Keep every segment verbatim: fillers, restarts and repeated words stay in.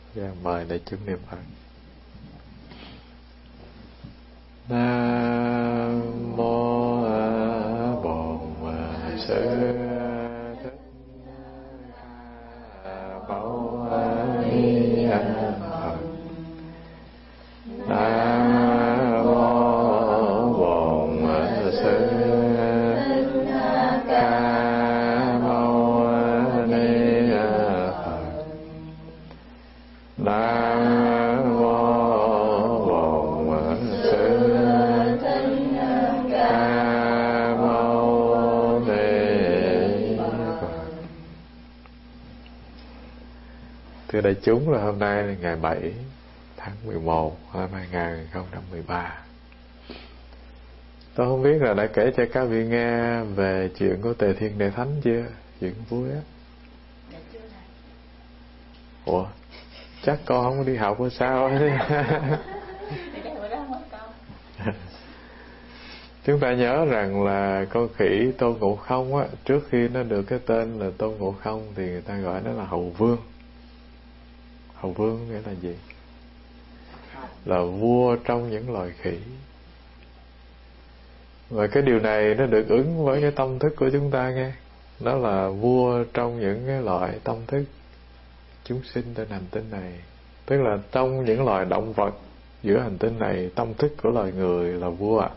Dạ, mời đại chúng niệm Phật. Nam mô Bổn Sư Thích Ca Mâu Ni Phật. Nam mô Bổn Sư Thích Ca Mâu Ni Phật. Nam mô Bổn Sư Thích Ca Mâu Ni Phật. Thưa đại chúng, là hôm nay là ngày bảy tháng mười một năm hai nghìn không trăm mười ba. Tôi không biết là đã kể cho các vị nghe về chuyện của Tề Thiên Đại Thánh chưa? Chuyện vui á. Ủa? Chắc con không có đi học hay sao? Chúng ta nhớ rằng là con khỉ Tôn Ngộ Không á, trước khi nó được cái tên là Tôn Ngộ Không thì người ta gọi nó là Hầu Vương. Hầu Vương nghĩa là gì? Là vua trong những loài khỉ. Và cái điều này nó được ứng với cái tâm thức của chúng ta nghe. Đó là vua trong những cái loại tâm thức chúng sinh trên hành tinh này. Tức là trong những loài động vật giữa hành tinh này, tâm thức của loài người là vua.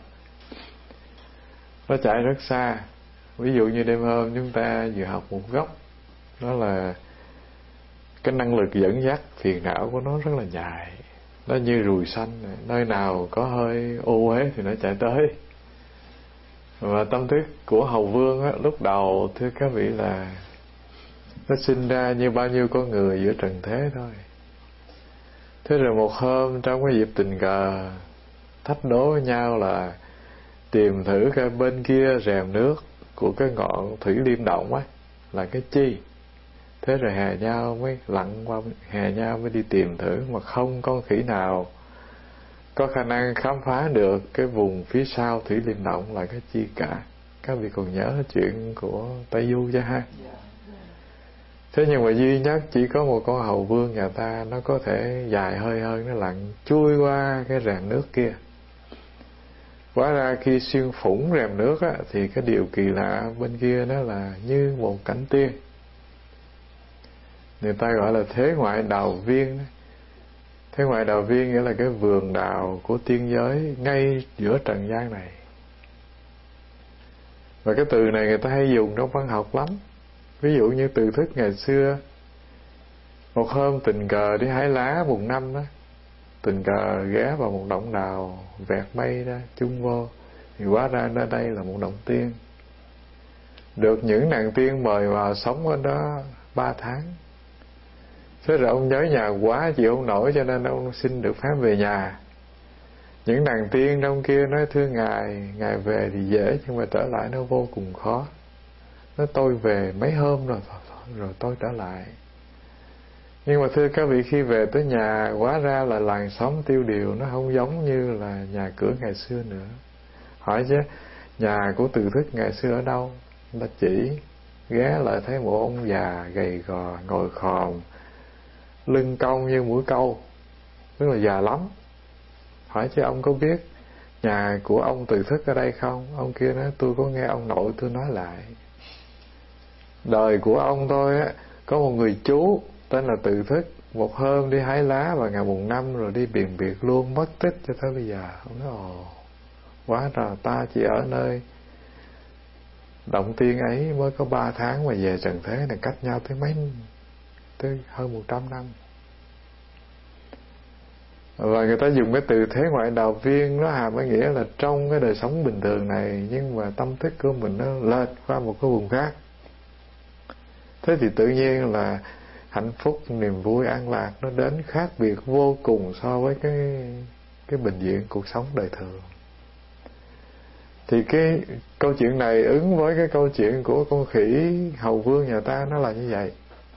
Nó chạy rất xa. Ví dụ như đêm hôm chúng ta vừa học một góc, đó là cái năng lực dẫn dắt phiền não của nó rất là dài. Nó như ruồi xanh, nơi nào có hơi ô uế thì nó chạy tới. Và tâm thức của Hầu Vương á, lúc đầu thưa các vị là nó sinh ra như bao nhiêu con người giữa trần thế thôi. Thế rồi một hôm trong cái dịp tình cờ thách đố với nhau là tìm thử cái bên kia rèm nước của cái ngọn thủy liêm động á là cái chi. Thế rồi hè nhau mới lặn qua, hè nhau mới đi tìm thử, mà không con khỉ nào có khả năng khám phá được cái vùng phía sau thủy liêm động là cái chi cả. Các vị còn nhớ chuyện của Tây Du chứ ha? Thế nhưng mà duy nhất chỉ có một con Hầu Vương nhà ta nó có thể dài hơi hơn, nó lặn chui qua cái rèm nước kia. Hóa ra khi xuyên phủng rèm nước á, thì cái điều kỳ lạ bên kia nó là như một cảnh tiên. Người ta gọi là thế ngoại đào viên. Thế ngoại đào viên nghĩa là cái vườn đào của tiên giới ngay giữa trần gian này. Và cái từ này người ta hay dùng trong văn học lắm. Ví dụ như từ thức ngày xưa, một hôm tình cờ đi hái lá mùng năm đó, tình cờ ghé vào một động đào vẹt mây ra chung vô, thì hóa ra nơi đây là một động tiên. Được những nàng tiên mời vào sống ở đó ba tháng. Thế rồi ông nhớ nhà quá chịu không nổi, cho nên ông xin được phép về nhà. Những nàng tiên trong kia nói thưa ngài, ngài về thì dễ, nhưng mà trở lại nó vô cùng khó. Nói tôi về mấy hôm rồi, rồi tôi trở lại. Nhưng mà thưa các vị, khi về tới nhà, hóa ra là làng xóm tiêu điều, nó không giống như là nhà cửa ngày xưa nữa. Hỏi chứ, nhà của Từ Thức ngày xưa ở đâu? Người ta chỉ, ghé lại thấy một ông già gầy gò, ngồi khòm, lưng cong như mũi câu, tức là già lắm. Hỏi chứ ông có biết nhà của ông Từ Thức ở đây không? Ông kia nói tôi có nghe ông nội tôi nói lại. Đời của ông tôi á, có một người chú tên là Từ Thức, một hôm đi hái lá vào ngày mùng năm rồi đi biển biệt luôn, mất tích cho tới bây giờ. Ông nói ồ, hóa ra ta chỉ ở nơi động tiên ấy mới có ba tháng mà về trần thế này cách nhau tới mấy, tới hơn một trăm năm. Và người ta dùng cái từ thế ngoại đào viên, nó hàm cái nghĩa là trong cái đời sống bình thường này, nhưng mà tâm thức của mình nó lệch qua một cái vùng khác. Thế thì tự nhiên là hạnh phúc, niềm vui, an lạc nó đến khác biệt vô cùng so với cái cái bình diện cuộc sống đời thường. Thì cái câu chuyện này ứng với cái câu chuyện của con khỉ Hầu Vương nhà ta, nó là như vậy.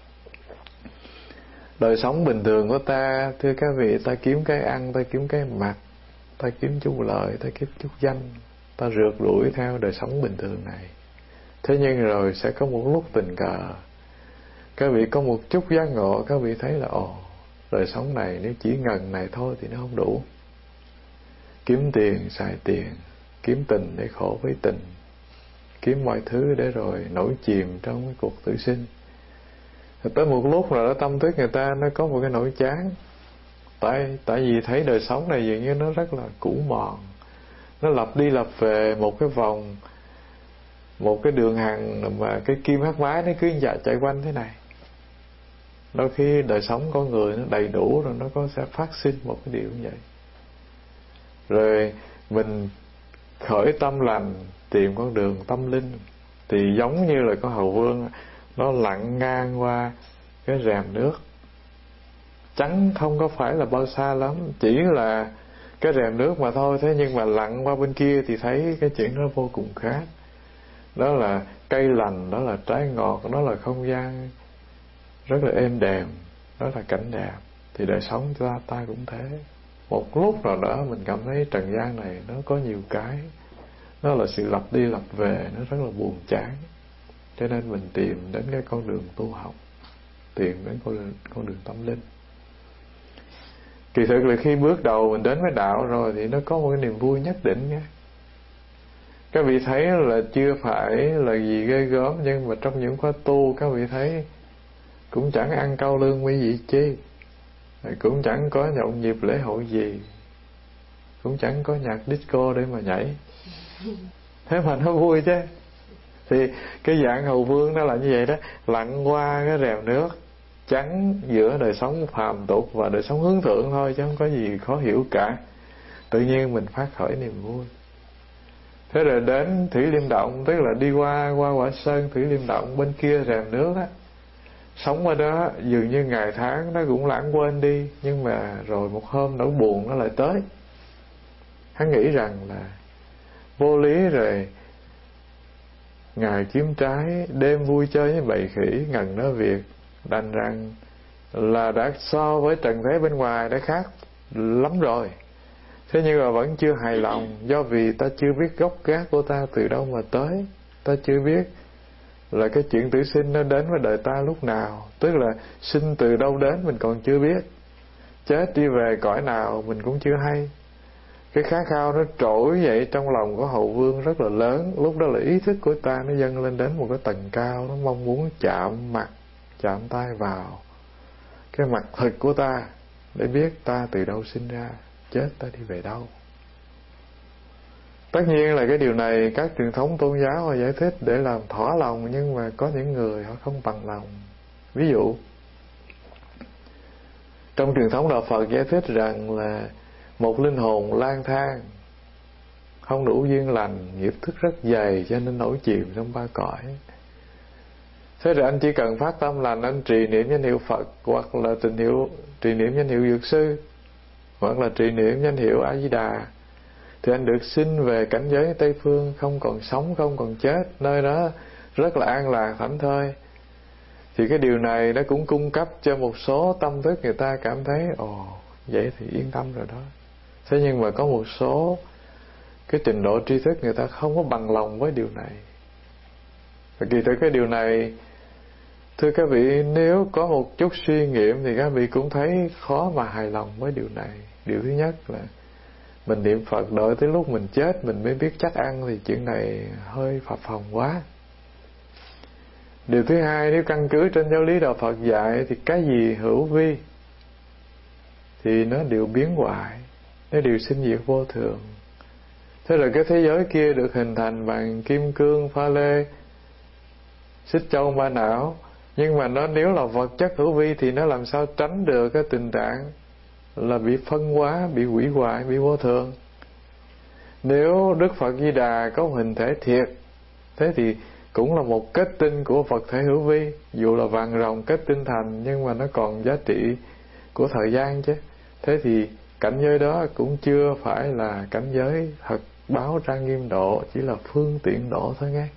Đời sống bình thường của ta, thưa các vị, ta kiếm cái ăn, ta kiếm cái mặc, ta kiếm chút lợi, ta kiếm chút danh, ta rượt đuổi theo đời sống bình thường này. Thế nhưng rồi sẽ có một lúc tình cờ, các vị có một chút giác ngộ, các vị thấy là ồ, đời sống này nếu chỉ ngần này thôi thì nó không đủ. Kiếm tiền xài tiền, kiếm tình để khổ với tình, kiếm mọi thứ để rồi nổi chìm trong cái cuộc tử sinh. Rồi tới một lúc rồi đó, tâm thức người ta nó có một cái nỗi chán. Tại tại vì thấy đời sống này dường như nó rất là cũ mòn, nó lặp đi lặp về một cái vòng, một cái đường hằng mà cái kim hát mái nó cứ chạy chạy quanh thế này. Đôi khi đời sống con người nó đầy đủ rồi nó có sẽ phát sinh một cái điều như vậy. Rồi mình khởi tâm lành tìm con đường tâm linh, thì giống như là con hầu vương nó lặn ngang qua cái rèm nước trắng, không có phải là bao xa lắm, chỉ là cái rèm nước mà thôi. Thế nhưng mà lặn qua bên kia thì thấy cái chuyện nó vô cùng khác. Đó là cây lành, đó là trái ngọt, đó là không gian rất là êm đềm, đó là cảnh đẹp. Thì đời sống ta, ta cũng thế. Một lúc nào đó mình cảm thấy trần gian này nó có nhiều cái, nó là sự lặp đi lặp về, nó rất là buồn chán. Cho nên mình tìm đến cái con đường tu học, tìm đến con đường, con đường tâm linh. Kỳ thực là khi bước đầu mình đến với đạo rồi thì nó có một cái niềm vui nhất định nha. Các vị thấy là chưa phải là gì ghê gớm, nhưng mà trong những khóa tu các vị thấy cũng chẳng ăn cao lương quý vị chi, cũng chẳng có nhộn nhịp lễ hội gì, cũng chẳng có nhạc disco để mà nhảy, thế mà nó vui chứ. Thì cái dạng hầu vương nó là như vậy đó, lặn qua cái rèm nước trắng giữa đời sống phàm tục và đời sống hướng thượng thôi, chứ không có gì khó hiểu cả. Tự nhiên mình phát khởi niềm vui. Thế rồi đến Thủy Liêm Động, tức là đi qua qua Quả Sơn Thủy Liêm Động, bên kia rèm nước á, sống ở đó dường như ngày tháng nó cũng lãng quên đi. Nhưng mà rồi một hôm nỗi buồn nó lại tới. Hắn nghĩ rằng là vô lý rồi, ngày kiếm trái, đêm vui chơi với bầy khỉ, ngần nói việc, đành rằng là đã so với trần thế bên ngoài đã khác lắm rồi. Thế nhưng mà vẫn chưa hài lòng, do vì ta chưa biết gốc gác của ta từ đâu mà tới. Ta chưa biết là cái chuyện tử sinh nó đến với đời ta lúc nào, tức là sinh từ đâu đến mình còn chưa biết, chết đi về cõi nào mình cũng chưa hay. Cái khát khao nó trỗi dậy trong lòng của hầu vương rất là lớn. Lúc đó là ý thức của ta nó dâng lên đến một cái tầng cao, nó mong muốn chạm mặt, chạm tay vào cái mặt thực của ta để biết ta từ đâu sinh ra, chết ta đi về đâu. Tất nhiên là cái điều này các truyền thống tôn giáo họ giải thích để làm thỏa lòng, nhưng mà có những người họ không bằng lòng. Ví dụ trong truyền thống đạo Phật giải thích rằng là một linh hồn lang thang không đủ duyên lành, nghiệp thức rất dày, cho nên nổi chìm trong ba cõi. Thế rồi anh chỉ cần phát tâm lành, anh trì niệm danh hiệu Phật, hoặc là trì niệm trì niệm danh hiệu Dược Sư, hoặc là trì niệm danh hiệu A Di Đà, thì anh được sinh về cảnh giới Tây Phương, không còn sống, không còn chết, nơi đó rất là an lạc thảnh thơi. Thì cái điều này nó cũng cung cấp cho một số tâm thức người ta cảm thấy ồ, vậy thì yên tâm rồi đó. Thế nhưng mà có một số cái trình độ tri thức người ta không có bằng lòng với điều này. Và kỳ thực cái điều này, thưa các vị, nếu có một chút suy nghiệm thì các vị cũng thấy khó mà hài lòng với điều này. Điều thứ nhất là mình niệm Phật đợi tới lúc mình chết mình mới biết chắc ăn, thì chuyện này hơi phập phồng quá. Điều thứ hai, nếu căn cứ trên giáo lý đạo Phật dạy thì cái gì hữu vi thì nó đều biến hoại, nó đều sinh diệt vô thường. Thế là cái thế giới kia được hình thành bằng kim cương, pha lê, xích châu, ba não. Nhưng mà nó nếu là vật chất hữu vi thì nó làm sao tránh được cái tình trạng là bị phân hóa, bị hủy hoại, bị vô thường. Nếu Đức Phật Di Đà có hình thể thiệt, thế thì cũng là một kết tinh của vật thể hữu vi, dù là vàng ròng kết tinh thành, nhưng mà nó còn giá trị của thời gian chứ. Thế thì cảnh giới đó cũng chưa phải là cảnh giới thật báo ra nghiêm độ, chỉ là phương tiện độ thôi nghe.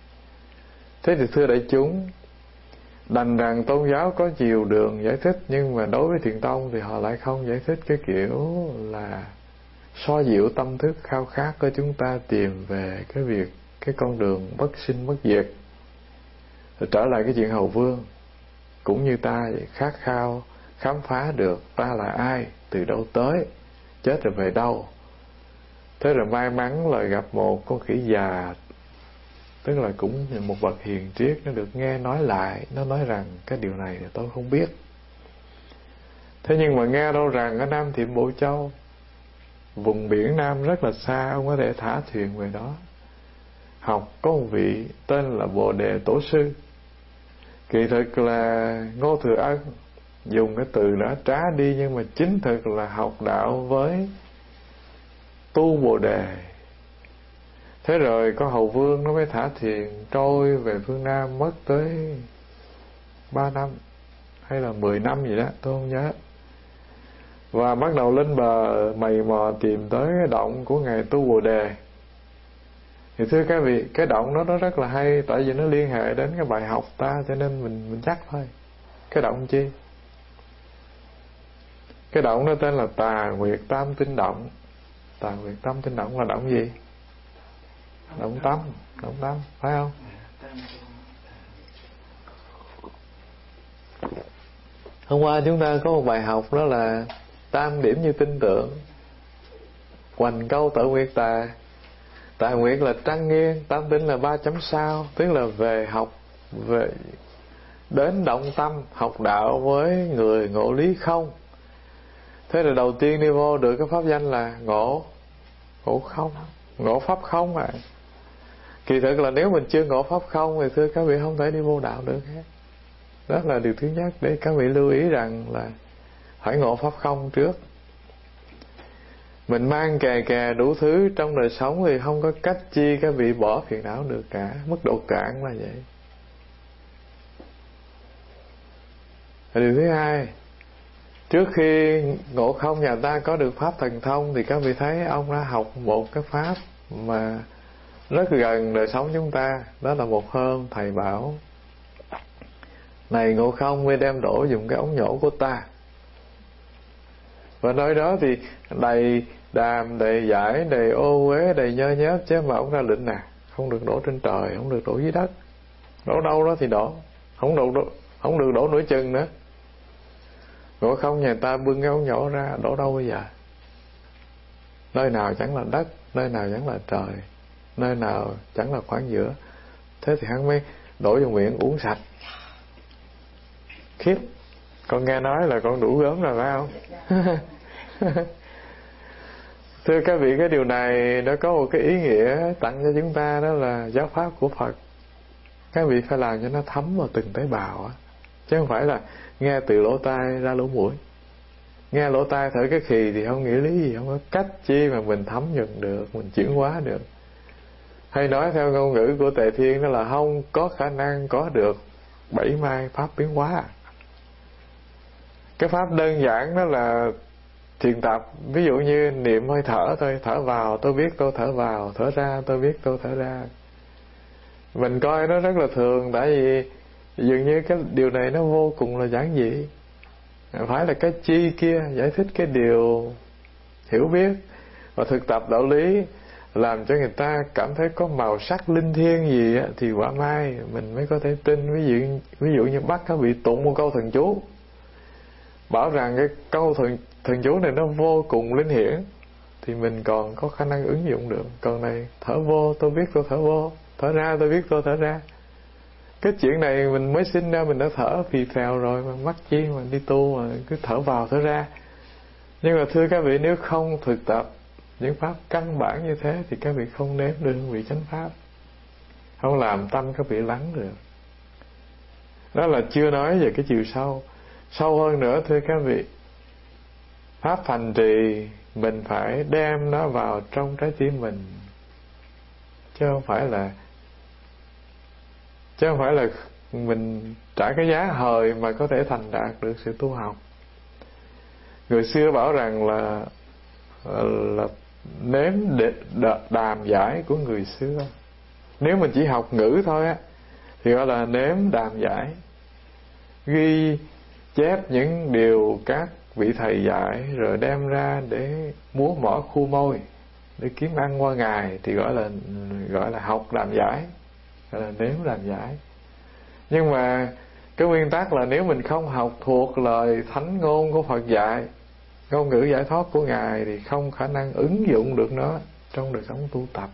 Thế thì thưa đại chúng, đành rằng tôn giáo có nhiều đường giải thích, nhưng mà đối với Thiền tông thì họ lại không giải thích cái kiểu là xoa dịu tâm thức khao khát của chúng ta tìm về cái việc, cái con đường bất sinh bất diệt. Rồi trở lại cái chuyện hầu vương, cũng như ta vậy, khát khao khám phá được ta là ai, từ đâu tới, chết rồi về đâu. Thế rồi may mắn là gặp một con khỉ già, tức là cũng một bậc hiền triết, nó được nghe nói lại, nó nói rằng cái điều này thì tôi không biết. Thế nhưng mà nghe đâu rằng ở Nam Thiểm Bộ Châu, vùng biển Nam rất là xa, ông có thể thả thuyền về đó học. Có một vị tên là Bồ Đề Tổ Sư. Kỳ thực là Ngô Thừa Ân dùng cái từ đã trá đi, nhưng mà chính thực là học đạo với tu Bồ Đề. Thế rồi có Hầu Vương nó mới thả thuyền trôi về phương Nam, mất tới ba năm hay là mười năm gì đó, tôi không nhớ. Và bắt đầu lên bờ mày mò tìm tới cái động của Ngài Tu Bồ Đề. Thì thưa các vị, cái động đó nó rất là hay, tại vì nó liên hệ đến cái bài học ta, cho nên mình mình chắc thôi. Cái động chi? Cái động đó tên là Tà Nguyệt Tam Tinh Động. Tà Nguyệt Tam Tinh Động là động gì? Động tâm, động tâm, phải không? Hôm qua chúng ta có một bài học đó là tam điểm như tinh tượng. Hoành câu tự nguyệt tà. Tà nguyệt là trăng nghiêng, tam tinh là ba chấm sao, tức là về học, về đến động tâm, học đạo với người ngộ lý không. Thế là đầu tiên đi vô được cái pháp danh là ngộ, ngộ không, ngộ pháp không à. Kỳ thực là nếu mình chưa ngộ pháp không thì thưa các vị không thể đi vô đạo được hết. Đó là điều thứ nhất, để các vị lưu ý rằng là phải ngộ pháp không trước. Mình mang kè kè đủ thứ trong đời sống thì không có cách chi các vị bỏ phiền não được cả. Mức độ cạn là vậy. Và điều thứ hai, trước khi ngộ không nhà ta có được pháp thần thông, thì các vị thấy ông đã học một cái pháp mà rất gần đời sống chúng ta. Đó là một hôm thầy bảo: này Ngộ Không, mới đem đổ dùng cái ống nhổ của ta. Và nói đó thì đầy đàm, đầy giải, đầy ô uế, đầy nhơ nhớp, chứ mà ông ra lệnh nè, không được đổ trên trời, không được đổ dưới đất. Đổ đâu đó thì đổ, không được đổ, không được đổ nửa chừng nữa. Ngộ Không nhà ta bưng cái ống nhổ ra, đổ đâu bây giờ? Nơi nào chẳng là đất, nơi nào chẳng là trời, nơi nào chẳng là khoảng giữa. Thế thì hắn mới đổ vào miệng uống sạch. Khiếp, con nghe nói là con đủ gớm rồi phải không? Thưa các vị, cái điều này nó có một cái ý nghĩa tặng cho chúng ta, đó là giáo pháp của Phật. Các vị phải làm cho nó thấm vào từng tế bào á, chứ không phải là nghe từ lỗ tai ra lỗ mũi. Nghe lỗ tai thở cái khì thì không nghĩa lý gì, không có cách chi mà mình thấm nhận được, mình chuyển hóa được. Hay nói theo ngôn ngữ của Tề Thiên, đó là không có khả năng có được bảy mai pháp biến hóa. Cái pháp đơn giản đó là thiền tập. Ví dụ như niệm hơi thở thôi, thở vào tôi biết tôi thở vào, thở ra tôi biết tôi thở ra. Mình coi nó rất là thường, tại vì dường như cái điều này nó vô cùng là giản dị. Phải là cái chi kia giải thích cái điều hiểu biết. Và thực tập đạo lý làm cho người ta cảm thấy có màu sắc linh thiêng gì á, thì quả mai mình mới có thể tin. Ví dụ, ví dụ như bắt các vị tụng một câu thần chú, bảo rằng cái câu thần, thần chú này nó vô cùng linh hiển, thì mình còn có khả năng ứng dụng được. Còn này thở vô tôi biết tôi thở vô, thở ra tôi biết tôi thở ra. Cái chuyện này mình mới sinh ra mình đã thở phì phèo rồi, mà mắc chi mà đi tu mà cứ thở vào thở ra. Nhưng mà thưa các vị, nếu không thực tập những pháp căn bản như thế thì các vị không nếm được hương vị chánh pháp, không làm tâm các vị lắng được. Đó là chưa nói về cái chiều sâu. Sâu hơn nữa thưa các vị, pháp hành trì mình phải đem nó vào trong trái tim mình, chứ không phải là chứ không phải là mình trả cái giá hời mà có thể thành đạt được sự tu học. Người xưa bảo rằng là là nếm để đàm giải của người xưa. Nếu mình chỉ học ngữ thôi á thì gọi là nếm đàm giải, ghi chép những điều các vị thầy dạy rồi đem ra để múa mỏ khu môi để kiếm ăn qua ngày, thì gọi là gọi là học đàm giải, gọi là nếm đàm giải. Nhưng mà Cái nguyên tắc là nếu mình không học thuộc lời thánh ngôn của Phật dạy, ngôn ngữ giải thoát của Ngài, thì không khả năng ứng dụng được nó trong đời sống tu tập.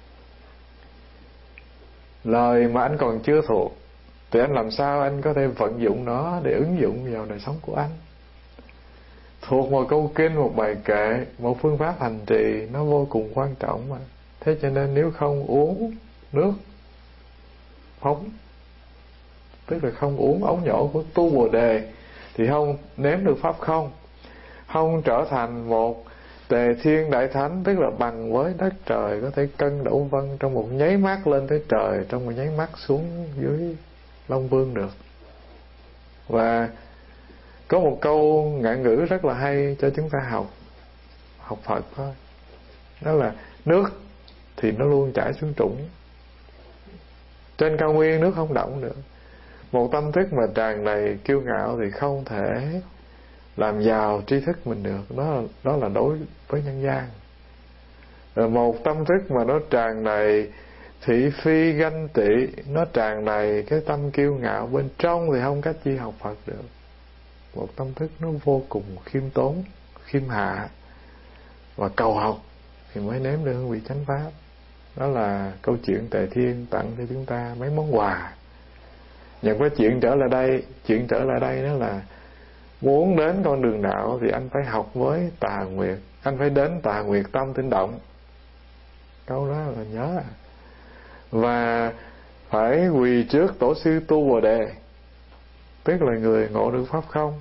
Lời mà anh còn chưa thuộc thì anh làm sao anh có thể vận dụng nó để ứng dụng vào đời sống của anh? Thuộc một câu kinh, một bài kệ, một phương pháp hành trì nó vô cùng quan trọng mà. Thế cho nên nếu không uống nước phóng, tức là không uống ống nhổ của tu Bồ Đề, thì không nếm được pháp không, không trở thành một tề thiên đại thánh, tức là bằng với đất trời, có thể cân đổ vân trong một nháy mắt lên tới trời, trong một nháy mắt xuống dưới Long Vương được. Và có một câu ngạn ngữ rất là hay cho chúng ta học học Phật thôi, đó là nước thì nó luôn chảy xuống trũng, trên cao nguyên nước không động được. Một tâm thức mà tràn đầy kiêu ngạo thì không thể làm giàu tri thức mình được, đó là, đó là đối với nhân gian. Rồi một tâm thức mà nó tràn đầy thị phi ganh tị, nó tràn đầy cái tâm kiêu ngạo bên trong thì không cách chi học Phật được. Một tâm thức nó vô cùng khiêm tốn, khiêm hạ và cầu học thì mới nếm được hương vị chánh pháp. Đó là câu chuyện Tề Thiên tặng cho chúng ta mấy món quà. Nhận cái chuyện trở lại đây, chuyện trở lại đây đó là muốn đến con đường đạo thì anh phải học với Tà Nguyệt, anh phải đến Tà Nguyệt Tâm Tinh Động. Câu đó là nhớ à. Và phải quỳ trước tổ sư Tu Bồ Đề, tức là người ngộ được pháp không,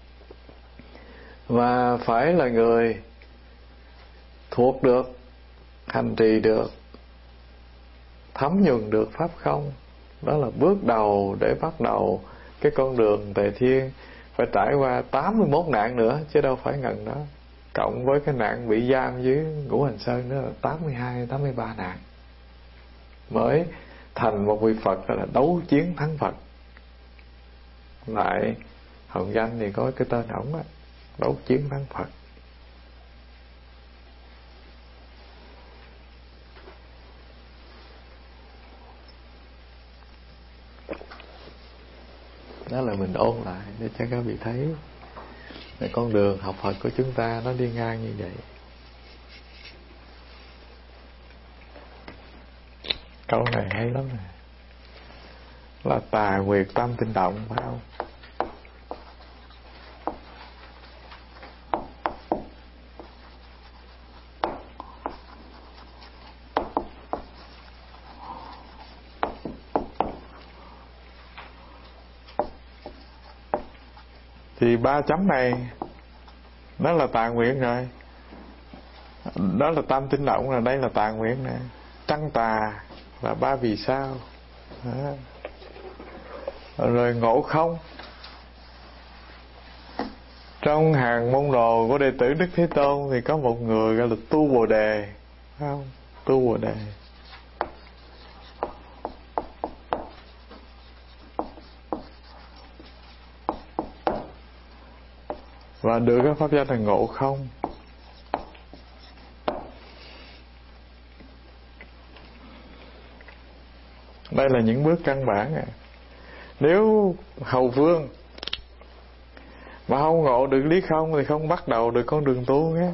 và phải là người thuộc được, hành trì được, thấm nhuần được pháp không. Đó là bước đầu để bắt đầu cái con đường Tề Thiên. Phải trải qua tám mươi mốt nạn nữa, chứ đâu phải ngần đó. Cộng với cái nạn bị giam dưới Ngũ Hành Sơn nữa là tám mươi hai, tám mươi ba nạn, mới thành một vị Phật, đó là đấu chiến thắng Phật. Lại hồng danh thì có cái tên ổng á, đấu chiến thắng Phật. Đó là mình ôn lại để cho các vị thấy là con đường học Phật của chúng ta nó đi ngang như vậy. Câu này hay lắm nè, là Tà Nguyệt Tâm Tinh Động, phải không? Thì ba chấm này đó là Tà Nguyện rồi, đó là Tâm Tinh Động, rồi đây là Tà Nguyện nè. Trăng tà là ba vì sao đó. Rồi ngộ không, trong hàng môn đồ của đệ tử Đức Thế Tôn thì có một người gọi là Tu Bồ Đề, phải không? Tu Bồ Đề. Và được cái pháp danh là ngộ không. Đây là những bước căn bản à. Nếu hầu vương mà không ngộ được lý không thì không bắt đầu được con đường tu nhé.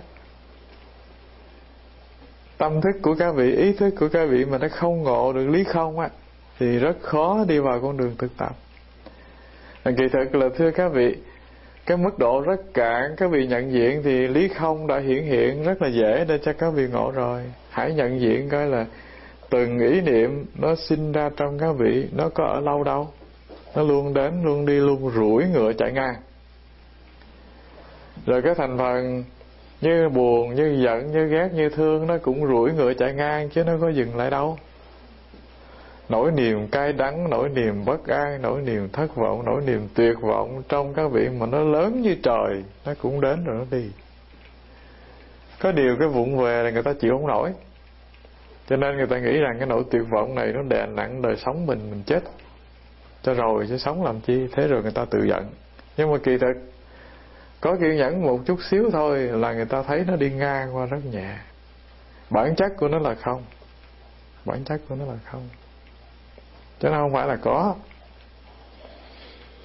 Tâm thức của các vị, ý thức của các vị mà nó không ngộ được lý không á, thì rất khó đi vào con đường thực tập. Kỳ thực là thưa các vị, cái mức độ rất cạn các vị nhận diện thì lý không đã hiển hiện rất là dễ để cho các vị ngộ rồi. Hãy nhận diện coi là từng ý niệm nó sinh ra trong các vị, nó có ở lâu đâu, nó luôn đến luôn đi, luôn rủi ngựa chạy ngang. Rồi cái thành phần như buồn, như giận, như ghét, như thương nó cũng rủi ngựa chạy ngang, chứ nó có dừng lại đâu. Nỗi niềm cay đắng, nỗi niềm bất an, nỗi niềm thất vọng, nỗi niềm tuyệt vọng trong các vị mà nó lớn như trời, nó cũng đến rồi nó đi. Có điều cái vụng về là người ta chịu không nổi, cho nên người ta nghĩ rằng cái nỗi tuyệt vọng này nó đè nặng đời sống mình, mình chết cho rồi chứ sống làm chi. Thế rồi người ta tự giận. Nhưng mà kỳ thực có kiên nhẫn một chút xíu thôi là người ta thấy nó đi ngang qua rất nhẹ. Bản chất của nó là không, bản chất của nó là không, chứ nó không phải là có.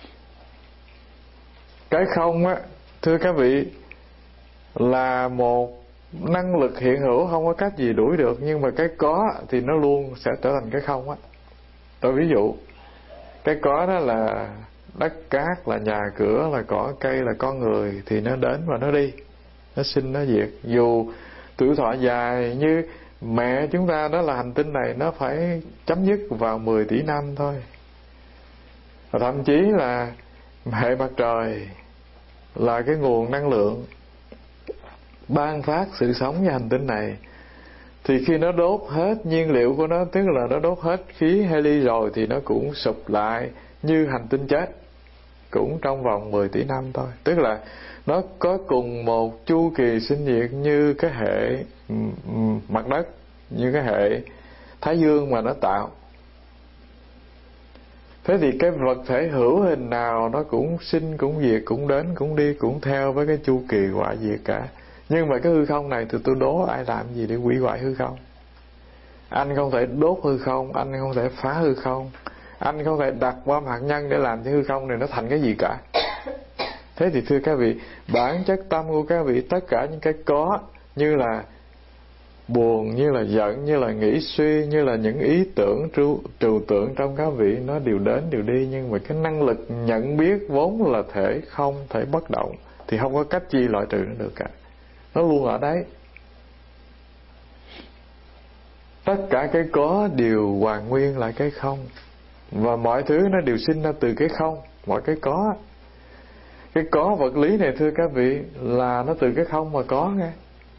Cái không á, thưa các vị, là một năng lực hiện hữu, không có cách gì đuổi được. Nhưng mà cái có thì nó luôn sẽ trở thành cái không á. Tôi ví dụ, cái có đó là đất cát, là nhà cửa, là cỏ cây, là con người, thì nó đến và nó đi, nó sinh nó diệt. Dù tuổi thọ dài như mẹ chúng ta, đó là hành tinh này nó phải chấm dứt vào mười tỷ năm thôi. Và thậm chí là hệ mặt trời là cái nguồn năng lượng ban phát sự sống cho hành tinh này, thì khi nó đốt hết nhiên liệu của nó, tức là nó đốt hết khí heli rồi, thì nó cũng sụp lại như hành tinh chết, cũng trong vòng mười tỷ năm thôi. Tức là nó có cùng một chu kỳ sinh diệt như cái hệ mặt đất, như cái hệ Thái Dương mà nó tạo. Thế thì cái vật thể hữu hình nào nó cũng sinh, cũng diệt, cũng đến, cũng đi, cũng theo với cái chu kỳ hoại diệt cả. Nhưng mà cái hư không này thì tôi đố ai làm gì để hủy hoại hư không? Anh không thể đốt hư không, anh không thể phá hư không, anh không thể đặt bom hạt nhân để làm cho hư không này nó thành cái gì cả. Thế thì thưa các vị, bản chất tâm của các vị, tất cả những cái có, như là buồn, như là giận, như là nghĩ suy, như là những ý tưởng trừu, trừu tượng trong các vị, nó đều đến đều đi. Nhưng mà cái năng lực nhận biết vốn là thể không, thể bất động, thì không có cách chi loại trừ nó được cả. Nó luôn ở đấy. Tất cả cái có đều hoàn nguyên lại cái không, và mọi thứ nó đều sinh ra từ cái không. Mọi cái có, cái có vật lý này thưa các vị, là nó từ cái không mà có nghe.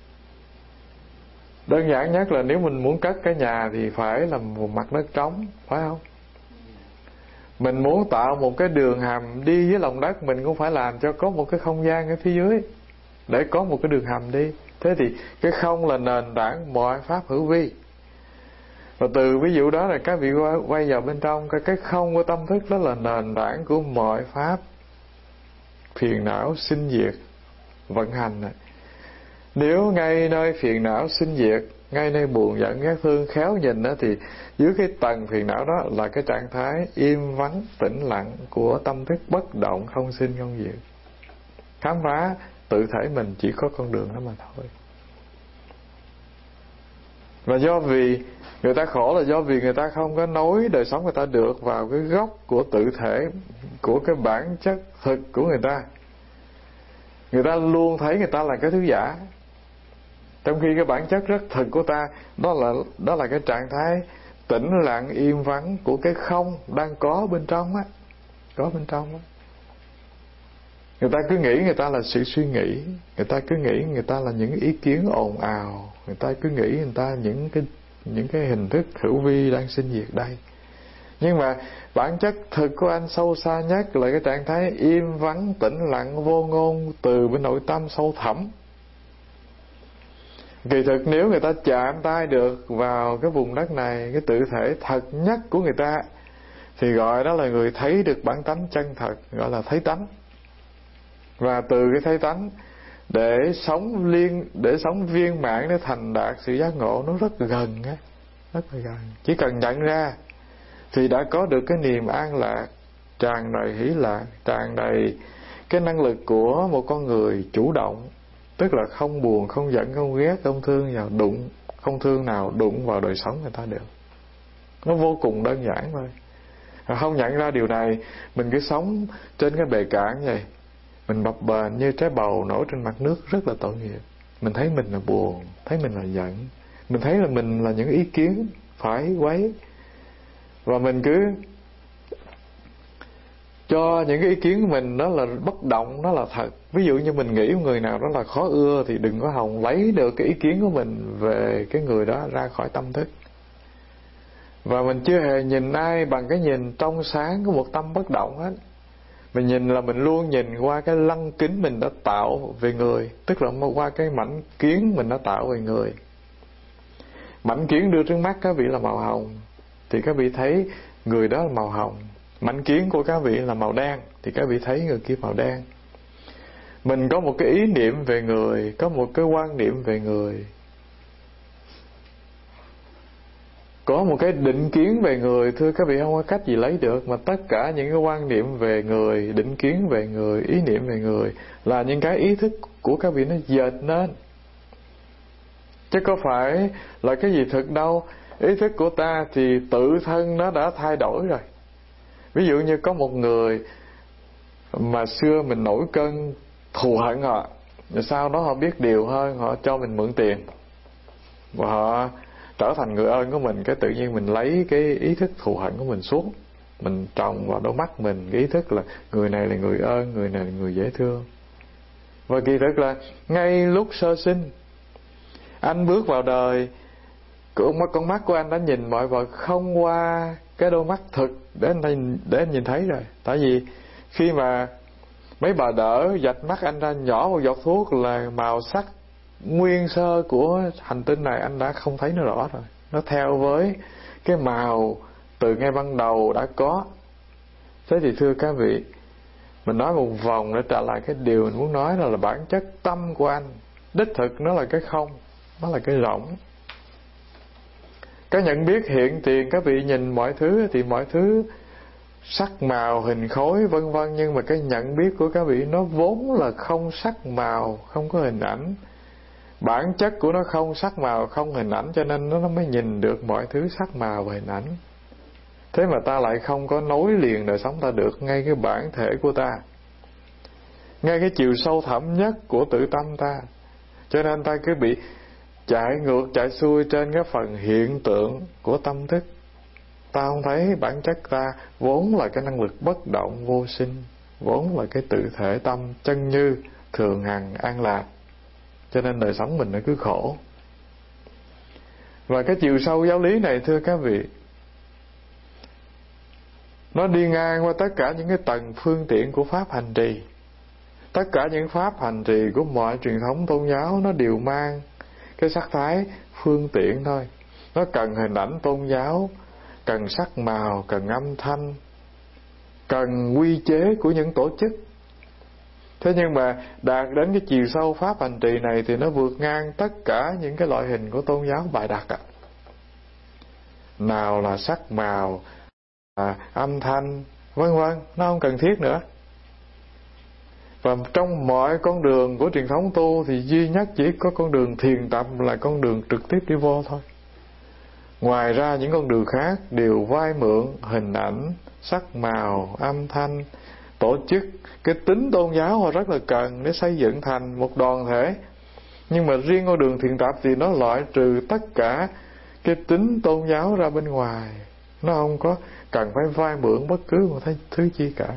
Đơn giản nhất là nếu mình muốn cất cái nhà thì phải là một mặt đất trống, phải không? Mình muốn tạo một cái đường hầm đi dưới lòng đất, mình cũng phải làm cho có một cái không gian ở phía dưới để có một cái đường hầm đi. Thế thì cái không là nền tảng mọi pháp hữu vi. Và từ ví dụ đó là các vị quay vào bên trong, cái cái không của tâm thức đó là nền tảng của mọi pháp phiền não sinh diệt vận hành này. Nếu ngay nơi phiền não sinh diệt, ngay nơi buồn giận ghét thương khéo nhìn đó, thì dưới cái tầng phiền não đó là cái trạng thái im vắng tĩnh lặng của tâm thức bất động, không sinh không diệt. Khám phá tự thể mình chỉ có con đường đó mà thôi. Và do vì người ta khổ là do vì người ta không có nối đời sống người ta được vào cái gốc của tự thể, của cái bản chất thực của người ta. Người ta luôn thấy người ta là cái thứ giả, trong khi cái bản chất rất thực của ta đó là đó là cái trạng thái tĩnh lặng im vắng của cái không đang có bên trong á, có bên trong á. Người ta cứ nghĩ người ta là sự suy nghĩ, người ta cứ nghĩ người ta là những ý kiến ồn ào, người ta cứ nghĩ người ta những cái những cái hình thức hữu vi đang sinh diệt đây. Nhưng mà bản chất thực của anh sâu xa nhất là cái trạng thái im vắng tĩnh lặng vô ngôn từ bên nội tâm sâu thẳm. Kỳ thực nếu người ta chạm tay được vào cái vùng đất này, cái tự thể thật nhất của người ta, thì gọi đó là người thấy được bản tánh chân thật, gọi là thấy tánh. Và từ cái thấy tánh để sống liên để sống viên mãn, để thành đạt sự giác ngộ, nó rất gần á, rất là gần. Chỉ cần nhận ra thì đã có được cái niềm an lạc, tràn đầy hỷ lạc, tràn đầy cái năng lực của một con người chủ động. Tức là không buồn, không giận, không ghét, không thương vào đụng, không thương nào đụng vào đời sống người ta được. Nó vô cùng đơn giản thôi. Không nhận ra điều này, mình cứ sống trên cái bề cạn vậy, mình bập bềnh như trái bầu nổi trên mặt nước, rất là tội nghiệp. Mình thấy mình là buồn, thấy mình là giận, mình thấy là mình là những ý kiến phải quấy, và mình cứ cho những cái ý kiến của mình đó là bất động, nó là thật. Ví dụ như mình nghĩ người nào đó là khó ưa, thì đừng có hòng lấy được cái ý kiến của mình về cái người đó ra khỏi tâm thức. Và mình chưa hề nhìn ai bằng cái nhìn trong sáng của một tâm bất động hết. Mình nhìn là mình luôn nhìn qua cái lăng kính mình đã tạo về người, tức là qua cái mảnh kiến mình đã tạo về người. Mảnh kiến đưa trước mắt các vị là màu hồng, thì các vị thấy người đó là màu hồng. Mảnh kiến của các vị là màu đen, thì các vị thấy người kia màu đen. Mình có một cái ý niệm về người, có một cái quan niệm về người, có một cái định kiến về người, thưa các vị, không có cách gì lấy được. Mà tất cả những cái quan niệm về người, định kiến về người, ý niệm về người là những cái ý thức của các vị nó dệt nên, chứ có phải là cái gì thực đâu. Ý thức của ta thì tự thân nó đã thay đổi rồi. Ví dụ như có một người mà xưa mình nổi cơn thù hận họ, rồi sau đó họ biết điều hơn, họ cho mình mượn tiền và họ trở thành người ơn của mình, cái tự nhiên mình lấy cái ý thức thù hận của mình xuống, mình trồng vào đôi mắt mình cái ý thức là người này là người ơn, người này là người dễ thương. Và kỳ thực là ngay lúc sơ sinh, anh bước vào đời, con mắt của anh đã nhìn mọi vật không qua cái đôi mắt thực để anh, để anh nhìn thấy rồi. Tại vì khi mà mấy bà đỡ vạch mắt anh ra, nhỏ một giọt thuốc là màu sắc nguyên sơ của hành tinh này anh đã không thấy nó rõ rồi. Nó theo với cái màu từ ngay ban đầu đã có. Thế thì thưa các vị, mình nói một vòng để trả lại cái điều mình muốn nói, là, là bản chất tâm của anh đích thực nó là cái không, nó là cái rỗng. Cái nhận biết hiện tiền, các vị nhìn mọi thứ thì mọi thứ sắc màu hình khối vân vân, nhưng mà cái nhận biết của các vị nó vốn là không sắc màu, không có hình ảnh. Bản chất của nó không sắc màu, không hình ảnh, cho nên nó mới nhìn được mọi thứ sắc màu và hình ảnh. Thế mà ta lại không có nối liền đời sống ta được ngay cái bản thể của ta, ngay cái chiều sâu thẳm nhất của tự tâm ta. Cho nên ta cứ bị chạy ngược chạy xuôi trên cái phần hiện tượng của tâm thức. Ta không thấy bản chất ta vốn là cái năng lực bất động vô sinh, vốn là cái tự thể tâm chân như thường hằng an lạc. Cho nên đời sống mình nó cứ khổ. Và cái chiều sâu giáo lý này, thưa các vị, nó đi ngang qua tất cả những cái tầng phương tiện của pháp hành trì. Tất cả những pháp hành trì của mọi truyền thống tôn giáo nó đều mang cái sắc thái phương tiện thôi. Nó cần hình ảnh tôn giáo, cần sắc màu, cần âm thanh, cần quy chế của những tổ chức. Thế nhưng mà đạt đến cái chiều sâu pháp hành trì này thì nó vượt ngang tất cả những cái loại hình của tôn giáo bày đặt ạ. Nào là sắc màu, à, âm thanh, vân vân, nó không cần thiết nữa. Và trong mọi con đường của truyền thống tu thì duy nhất chỉ có con đường thiền tập là con đường trực tiếp đi vô thôi. Ngoài ra những con đường khác đều vay mượn hình ảnh, sắc màu, âm thanh, tổ chức. Cái tính tôn giáo họ rất là cần để xây dựng thành một đoàn thể. Nhưng mà riêng con đường thiền tập thì nó loại trừ tất cả cái tính tôn giáo ra bên ngoài. Nó không có cần phải vay mượn bất cứ một thứ chi cả.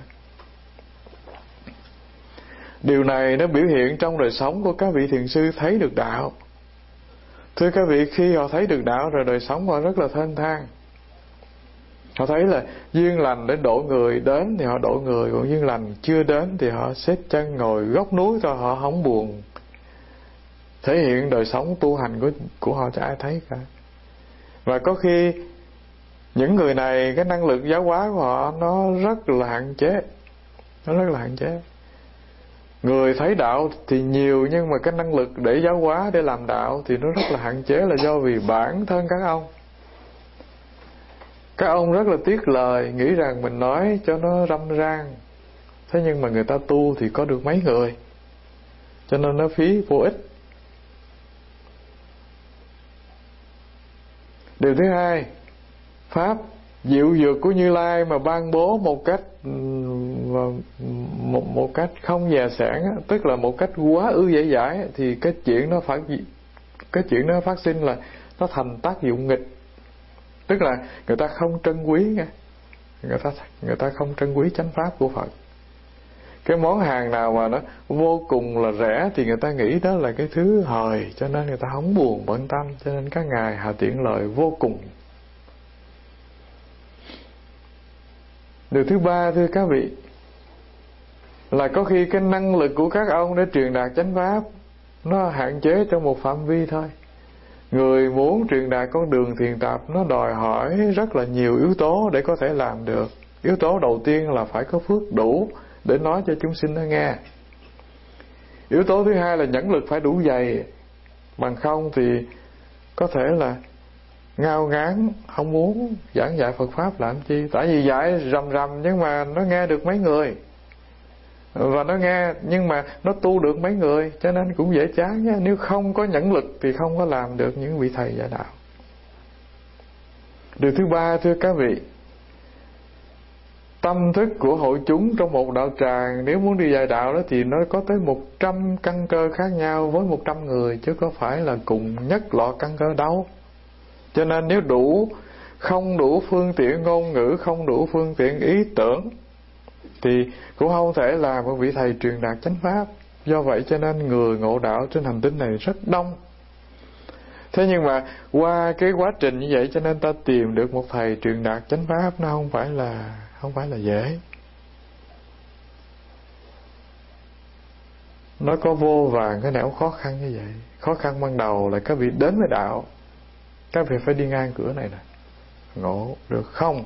Điều này nó biểu hiện trong đời sống của các vị thiền sư thấy được đạo. Thưa các vị, khi họ thấy được đạo rồi đời sống họ rất là thênh thang. Họ thấy là duyên lành để độ người đến thì họ độ người, còn duyên lành chưa đến thì họ xếp chân ngồi góc núi thôi, họ không buồn thể hiện đời sống tu hành của, của họ cho ai thấy cả. Và có khi những người này, cái năng lực giáo hóa của họ nó rất là hạn chế. Nó rất là hạn chế. Người thấy đạo thì nhiều, nhưng mà cái năng lực để giáo hóa, để làm đạo thì nó rất là hạn chế, là do vì bản thân các ông. Các ông rất là tiếc lời, nghĩ rằng mình nói cho nó râm ran. Thế nhưng mà người ta tu thì có được mấy người, cho nên nó phí vô ích. Điều thứ hai, pháp diệu dược của Như Lai mà ban bố một cách một một cách không dè sẻn, tức là một cách quá ư dễ dãi, thì cái chuyện nó phải cái chuyện nó phát sinh là nó thành tác dụng nghịch. Tức là người ta không trân quý nghe. Người ta người ta không trân quý chánh pháp của Phật. Cái món hàng nào mà nó vô cùng là rẻ thì người ta nghĩ đó là cái thứ hời, cho nên người ta không buồn bận tâm, cho nên các ngài hạ tiện lợi vô cùng. Điều thứ ba, thưa các vị, là có khi cái năng lực của các ông để truyền đạt chánh pháp nó hạn chế trong một phạm vi thôi. Người muốn truyền đạt con đường thiền tập nó đòi hỏi rất là nhiều yếu tố để có thể làm được. Yếu tố đầu tiên là phải có phước đủ để nói cho chúng sinh nó nghe. Yếu tố thứ hai là nhẫn lực phải đủ dày, bằng không thì có thể là ngao ngán không muốn giảng dạy Phật Pháp làm chi. Tại vì dạy rầm rầm nhưng mà nó nghe được mấy người, và nó nghe nhưng mà nó tu được mấy người, cho nên cũng dễ chán nhé. Nếu không có nhẫn lực thì không có làm được những vị thầy dạy đạo. Điều thứ ba, thưa các vị, tâm thức của hội chúng trong một đạo tràng nếu muốn đi dạy đạo đó thì nó có tới một trăm căn cơ khác nhau với một trăm người, chứ có phải là cùng nhất loại căn cơ đâu. Cho nên nếu đủ không đủ phương tiện ngôn ngữ, không đủ phương tiện ý tưởng thì cũng không thể là một vị thầy truyền đạt chánh pháp. Do vậy cho nên người ngộ đạo trên hành tinh này rất đông. Thế nhưng mà qua cái quá trình như vậy cho nên ta tìm được một thầy truyền đạt chánh pháp nó không phải là không phải là dễ. Nó có vô vàn cái nẻo khó khăn như vậy. Khó khăn ban đầu là các vị đến với đạo, các vị phải đi ngang cửa này nè, ngộ được không?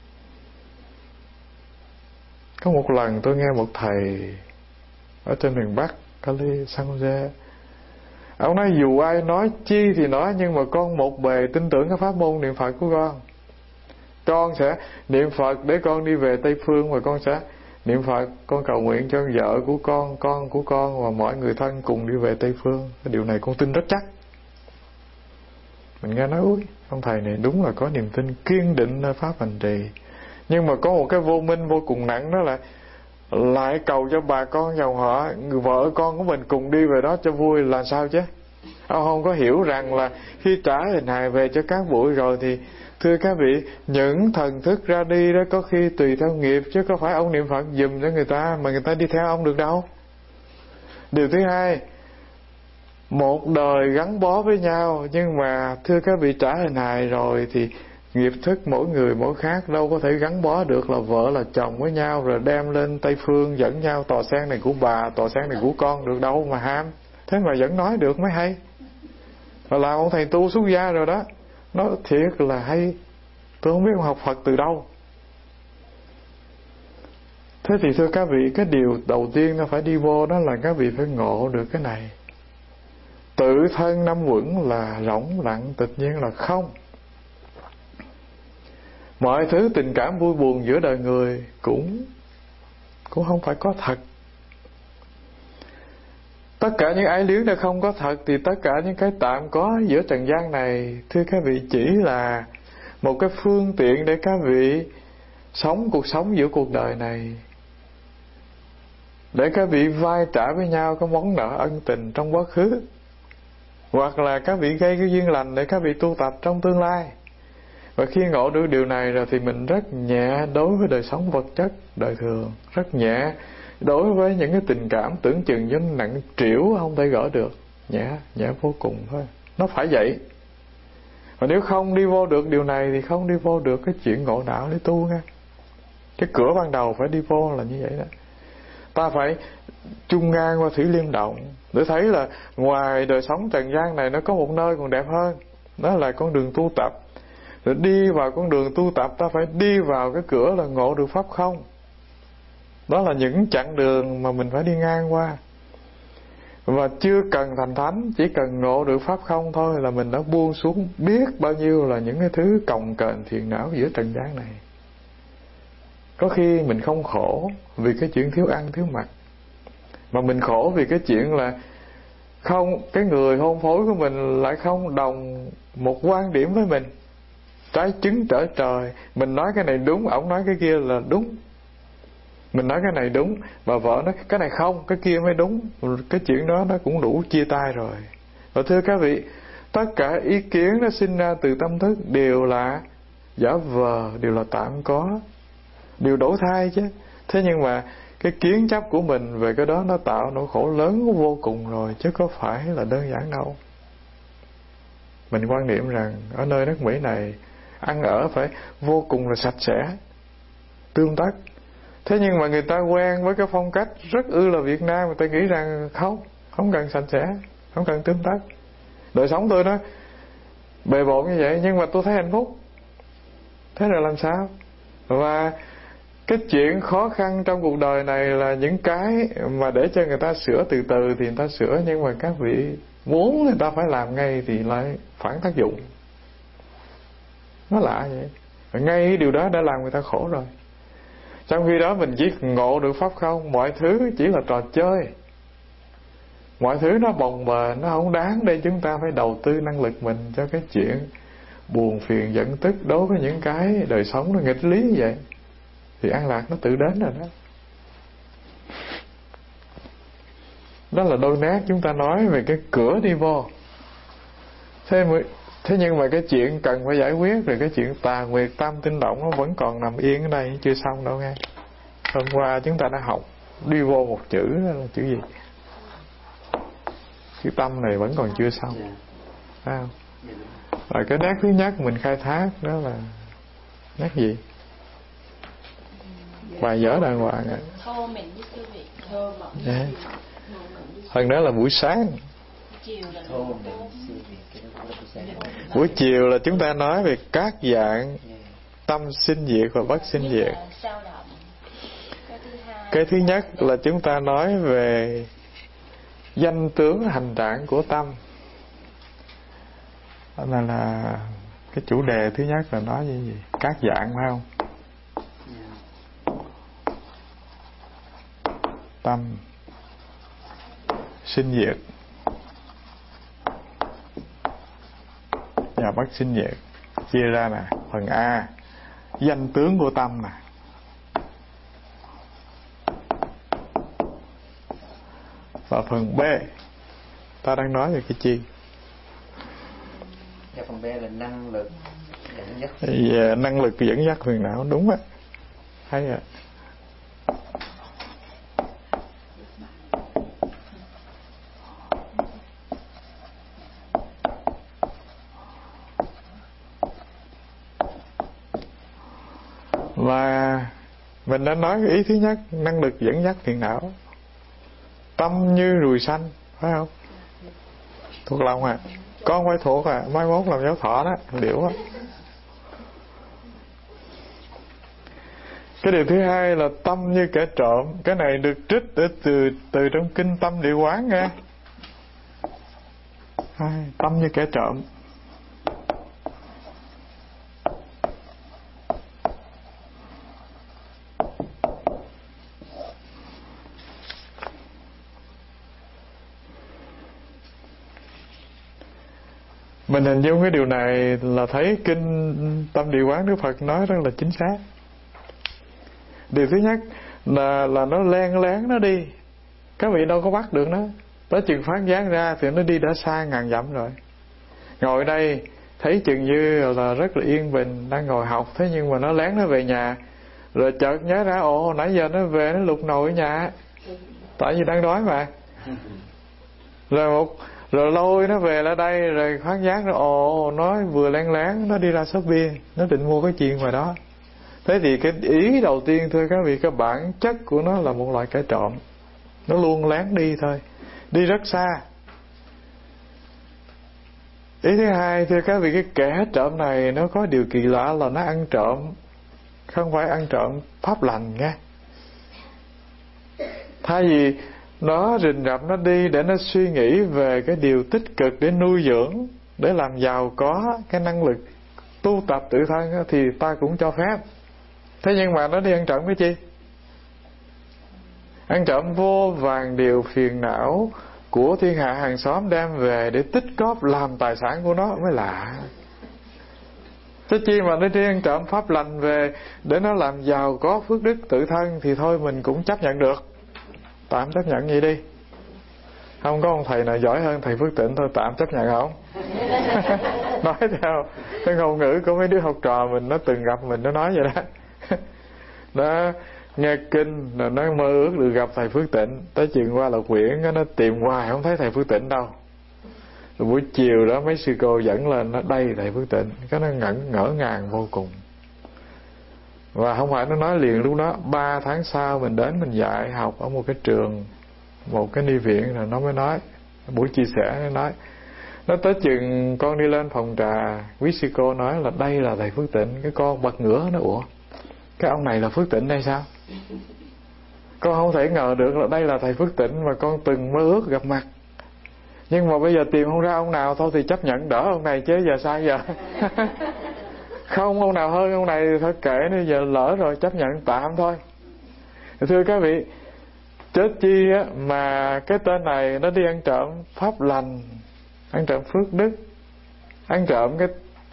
Có một lần tôi nghe một thầy ở trên miền Bắc, Cali, San Jose, ông nói dù ai nói chi thì nói, nhưng mà con một bề tin tưởng cái pháp môn niệm Phật của con. Con sẽ niệm Phật để con đi về Tây Phương, và con sẽ niệm Phật, con cầu nguyện cho vợ của con, con của con và mọi người thân cùng đi về Tây Phương. Cái điều này con tin rất chắc. Mình nghe nói ui, ông thầy này đúng là có niềm tin kiên định nơi pháp hành trì. Nhưng mà có một cái vô minh vô cùng nặng, đó là lại cầu cho bà con dòng họ, người vợ con của mình cùng đi về đó cho vui là sao chứ. Ông không có hiểu rằng là khi trả hình hài về cho các bụi rồi thì thưa các vị, những thần thức ra đi đó có khi tùy theo nghiệp, chứ có phải ông niệm Phật giùm cho người ta mà người ta đi theo ông được đâu. Điều thứ hai, một đời gắn bó với nhau, nhưng mà thưa các vị, trả hình hài rồi thì nghiệp thức mỗi người mỗi khác, đâu có thể gắn bó được là vợ là chồng với nhau rồi đem lên Tây Phương dẫn nhau tòa sen này của bà, tòa sen này của con được đâu mà ham. Thế mà vẫn nói được mới hay. Rồi là ông thầy tu xuất gia rồi đó. Nó thiệt là hay. Tôi không biết ông học Phật từ đâu. Thế thì thưa các vị, cái điều đầu tiên nó phải đi vô đó là các vị phải ngộ được cái này. Tự thân năm uẩn là rỗng lặng tự nhiên là không. Mọi thứ tình cảm vui buồn giữa đời người cũng cũng không phải có thật. Tất cả những ái luyến đã không có thật, thì tất cả những cái tạm có giữa trần gian này, thưa các vị, chỉ là một cái phương tiện để các vị sống cuộc sống giữa cuộc đời này, để các vị vai trả với nhau cái món nợ ân tình trong quá khứ, hoặc là các vị gây cái duyên lành để các vị tu tập trong tương lai. Và khi ngộ được điều này rồi thì mình rất nhẹ đối với đời sống vật chất đời thường, rất nhẹ đối với những cái tình cảm tưởng chừng như nặng trĩu không thể gỡ được, nhẹ nhẹ vô cùng thôi. Nó phải vậy. Và nếu không đi vô được điều này thì không đi vô được cái chuyện ngộ đạo để tu nha. Cái cửa ban đầu phải đi vô là như vậy đó. Ta phải chung ngang qua Thủy Liêm Động để thấy là ngoài đời sống trần gian này nó có một nơi còn đẹp hơn, đó là con đường tu tập. Rồi đi vào con đường tu tập, ta phải đi vào cái cửa là ngộ được pháp không. Đó là những chặng đường mà mình phải đi ngang qua. Và chưa cần thành thánh, chỉ cần ngộ được pháp không thôi là mình đã buông xuống biết bao nhiêu là những cái thứ cồng kềnh phiền não giữa trần gian này. Có khi mình không khổ vì cái chuyện thiếu ăn thiếu mặc, mà mình khổ vì cái chuyện là không, cái người hôn phối của mình lại không đồng một quan điểm với mình, trái trứng trở trời. Mình nói cái này đúng, ổng nói cái kia là đúng. Mình nói cái này đúng, bà vợ nói cái này không, cái kia mới đúng. Cái chuyện đó nó cũng đủ chia tay rồi. Và thưa các vị, tất cả ý kiến nó sinh ra từ tâm thức đều là giả vờ, đều là tạm có, đều đổi thay chứ. Thế nhưng mà cái kiến chấp của mình về cái đó nó tạo nỗi khổ lớn vô cùng rồi, chứ có phải là đơn giản đâu. Mình quan niệm rằng ở nơi nước Mỹ này ăn ở phải vô cùng là sạch sẽ, tương tác. Thế nhưng mà người ta quen với cái phong cách rất ư là Việt Nam, người ta nghĩ rằng không, không cần sạch sẽ, không cần tương tác. Đời sống tôi nó bề bộn như vậy nhưng mà tôi thấy hạnh phúc. Thế rồi làm sao? Và cái chuyện khó khăn trong cuộc đời này là những cái mà để cho người ta sửa từ từ thì người ta sửa, nhưng mà các vị muốn người ta phải làm ngay thì lại phản tác dụng. Nó lạ vậy. Và ngay cái điều đó đã làm người ta khổ rồi. Trong khi đó mình chỉ ngộ được pháp không, mọi thứ chỉ là trò chơi. Mọi thứ nó bồng bềnh, nó không đáng để chúng ta phải đầu tư năng lực mình cho cái chuyện buồn phiền giận tức đối với những cái đời sống nó nghịch lý như vậy. Thì an lạc nó tự đến rồi đó. Đó là đôi nét chúng ta nói về cái cửa đi vô. Thế, mới, thế nhưng mà cái chuyện cần phải giải quyết, rồi cái chuyện tà nguyệt tam tinh động nó vẫn còn nằm yên ở đây, chưa xong đâu nghe. Hôm qua chúng ta đã học đi vô một chữ, đó là chữ gì? Chữ tâm này vẫn còn chưa xong. Phải không? Rồi cái nét thứ nhất mình khai thác đó là nét gì? Bài vở đàng hoàng ạ. À. Phần đó là buổi sáng. Buổi chiều là chúng ta nói về các dạng tâm sinh diệt và bất sinh diệt. Cái thứ nhất là chúng ta nói về danh tướng hành trạng của tâm. Đó là, là cái chủ đề thứ nhất là nói gì? Các dạng, phải không? Tâm sinh diệt và bất sinh diệt. Chia ra nè. Phần A, danh tướng của tâm nè. Và phần B, ta đang nói về cái chi? Và phần B là năng lực dẫn dắt. Yeah, năng lực dẫn dắt phiền não, đúng á. Hay ạ. Và mình đã nói ý thứ nhất, năng lực dẫn dắt phiền não. Tâm như ruồi xanh, phải không? Thuộc lòng à. Con phải thuộc à, mai mốt làm giáo thọ đó, liệu á. Cái điều thứ hai là tâm như kẻ trộm. Cái này được trích từ từ, từ trong kinh Tâm Địa Quán nghe. Tâm như kẻ trộm. Mình hình dung cái điều này là thấy kinh Tâm Địa Quán Đức Phật nói rất là chính xác. Điều thứ nhất là là nó len lén nó đi. Các vị đâu có bắt được nó. Tới chừng phát giác ra thì nó đi đã xa ngàn dặm rồi. Ngồi đây thấy chừng như là rất là yên bình, đang ngồi học, thế nhưng mà nó lén nó về nhà. Rồi chợt nhớ ra, ồ nãy giờ nó về nó lục nồi ở nhà. Tại vì đang đói mà. Rồi một Rồi lôi nó về lại đây. Rồi phát giác nó, ồ nói vừa lén lén nó đi ra shop bia, nó định mua cái chuyện ngoài đó. Thế thì cái ý đầu tiên thưa các vị, cái bản chất của nó là một loại kẻ trộm. Nó luôn lén đi thôi, đi rất xa. Ý thứ hai thưa các vị, cái kẻ trộm này nó có điều kỳ lạ là nó ăn trộm, không phải ăn trộm pháp lành nghe. Thay vì nó rình rập nó đi để nó suy nghĩ về cái điều tích cực để nuôi dưỡng, để làm giàu có cái năng lực tu tập tự thân, thì ta cũng cho phép. Thế nhưng mà nó đi ăn trộm cái chi? Ăn trộm vô vàng điều phiền não của thiên hạ hàng xóm đem về để tích góp làm tài sản của nó mới lạ. Thế chi mà nó đi ăn trộm pháp lành về để nó làm giàu có phước đức tự thân thì thôi mình cũng chấp nhận được. Tạm chấp nhận vậy đi. Không có ông thầy nào giỏi hơn thầy Phước Tịnh thôi, tạm chấp nhận không? Nói theo cái ngôn ngữ của mấy đứa học trò mình, nó từng gặp mình, nó nói vậy đó. Nó nghe kinh rồi nó mơ ước được gặp thầy Phước Tịnh. Tới chừng qua Lộc Quyển nó tìm hoài không thấy thầy Phước Tịnh đâu. Rồi buổi chiều đó mấy sư cô dẫn lên, nó đây thầy Phước Tịnh. Cái nó ngẩn ngỡ ngàng vô cùng. Và không phải nó nói liền lúc đó. Ba tháng sau mình đến mình dạy học ở một cái trường, một cái ni viện, rồi nó mới nói, buổi chia sẻ nó nói, nó tới chừng con đi lên phòng trà, quý sư cô nói là đây là thầy Phước Tịnh. Cái con bật ngửa, nó ủa cái ông này là Phước Tịnh đây sao? Con không thể ngờ được là đây là thầy Phước Tịnh mà con từng mơ ước gặp mặt. Nhưng mà bây giờ tìm không ra ông nào thôi thì chấp nhận đỡ ông này chứ giờ sao giờ. Không ông nào hơn ông này thì thôi kệ, nó giờ lỡ rồi chấp nhận tạm thôi. Thưa các vị, chết chi á mà cái tên này nó đi ăn trộm pháp lành, ăn trộm phước đức, ăn trộm cái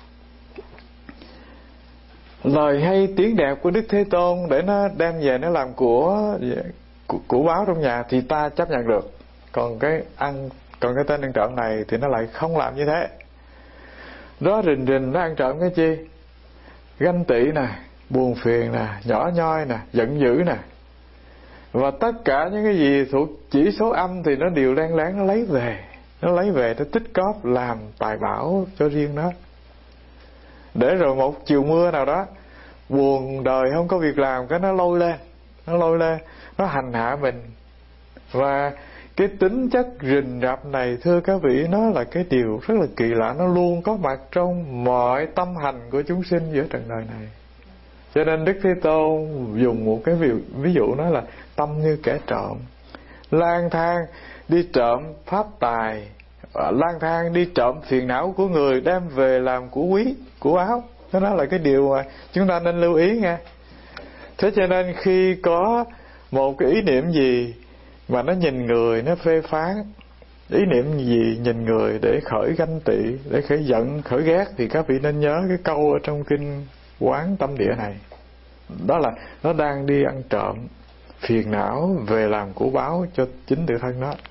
lời hay tiếng đẹp của Đức Thế Tôn để nó đem về nó làm của của, của báo trong nhà thì ta chấp nhận được. Còn cái ăn còn cái tên ăn trộm này thì nó lại không làm như thế. Đó rình rình nó ăn trộm cái chi? Ganh tị nè, buồn phiền nè, nhỏ nhoi nè, giận dữ nè. Và tất cả những cái gì thuộc chỉ số âm thì nó đều len lén nó lấy về. Nó lấy về nó tích cóp làm tài bảo cho riêng nó. Để rồi một chiều mưa nào đó buồn đời không có việc làm, cái nó lôi lên, nó lôi lên, nó hành hạ mình. Và cái tính chất rình rập này, thưa các vị, nó là cái điều rất là kỳ lạ. Nó luôn có mặt trong mọi tâm hành của chúng sinh giữa trần đời này. Cho nên Đức Thế Tôn dùng một cái ví, ví dụ nói là tâm như kẻ trộm, lang thang đi trộm pháp tài, lang thang đi trộm phiền não của người, đem về làm của quý, của áo. Đó là cái điều mà chúng ta nên lưu ý nha. Thế cho nên khi có một cái ý niệm gì mà nó nhìn người, nó phê phán, ý niệm gì nhìn người để khởi ganh tị, để khởi giận, khởi ghét, thì các vị nên nhớ cái câu ở trong kinh Quán Tâm Địa này. Đó là nó đang đi ăn trộm phiền não về làm của báo cho chính tự thân nó.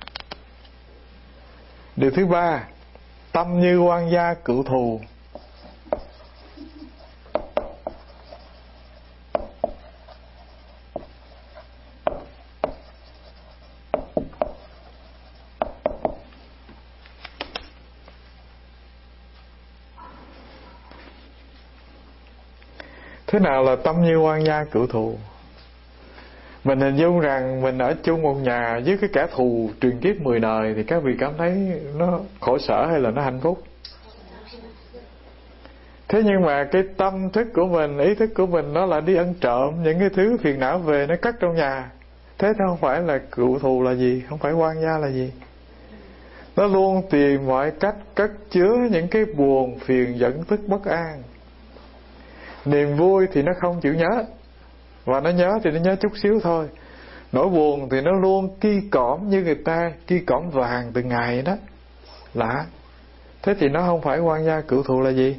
Điều thứ ba, tâm như oan gia cựu thù. Thế nào là tâm như oan gia cựu thù? Mình hình dung rằng mình ở chung một nhà với cái kẻ thù truyền kiếp mười đời thì các vị cảm thấy nó khổ sở hay là nó hạnh phúc? Thế nhưng mà cái tâm thức của mình, ý thức của mình nó là đi ăn trộm những cái thứ phiền não về nó cất trong nhà. Thế nó không phải là cựu thù là gì? Không phải oan gia là gì? Nó luôn tìm mọi cách cất chứa những cái buồn phiền giận tức bất an. Niềm vui thì nó không chịu nhớ, và nó nhớ thì nó nhớ chút xíu thôi. Nỗi buồn thì nó luôn ki cỏm như người ta ki cỏm vàng từng ngày đó. Lạ. Thế thì nó không phải oan gia cựu thù là gì?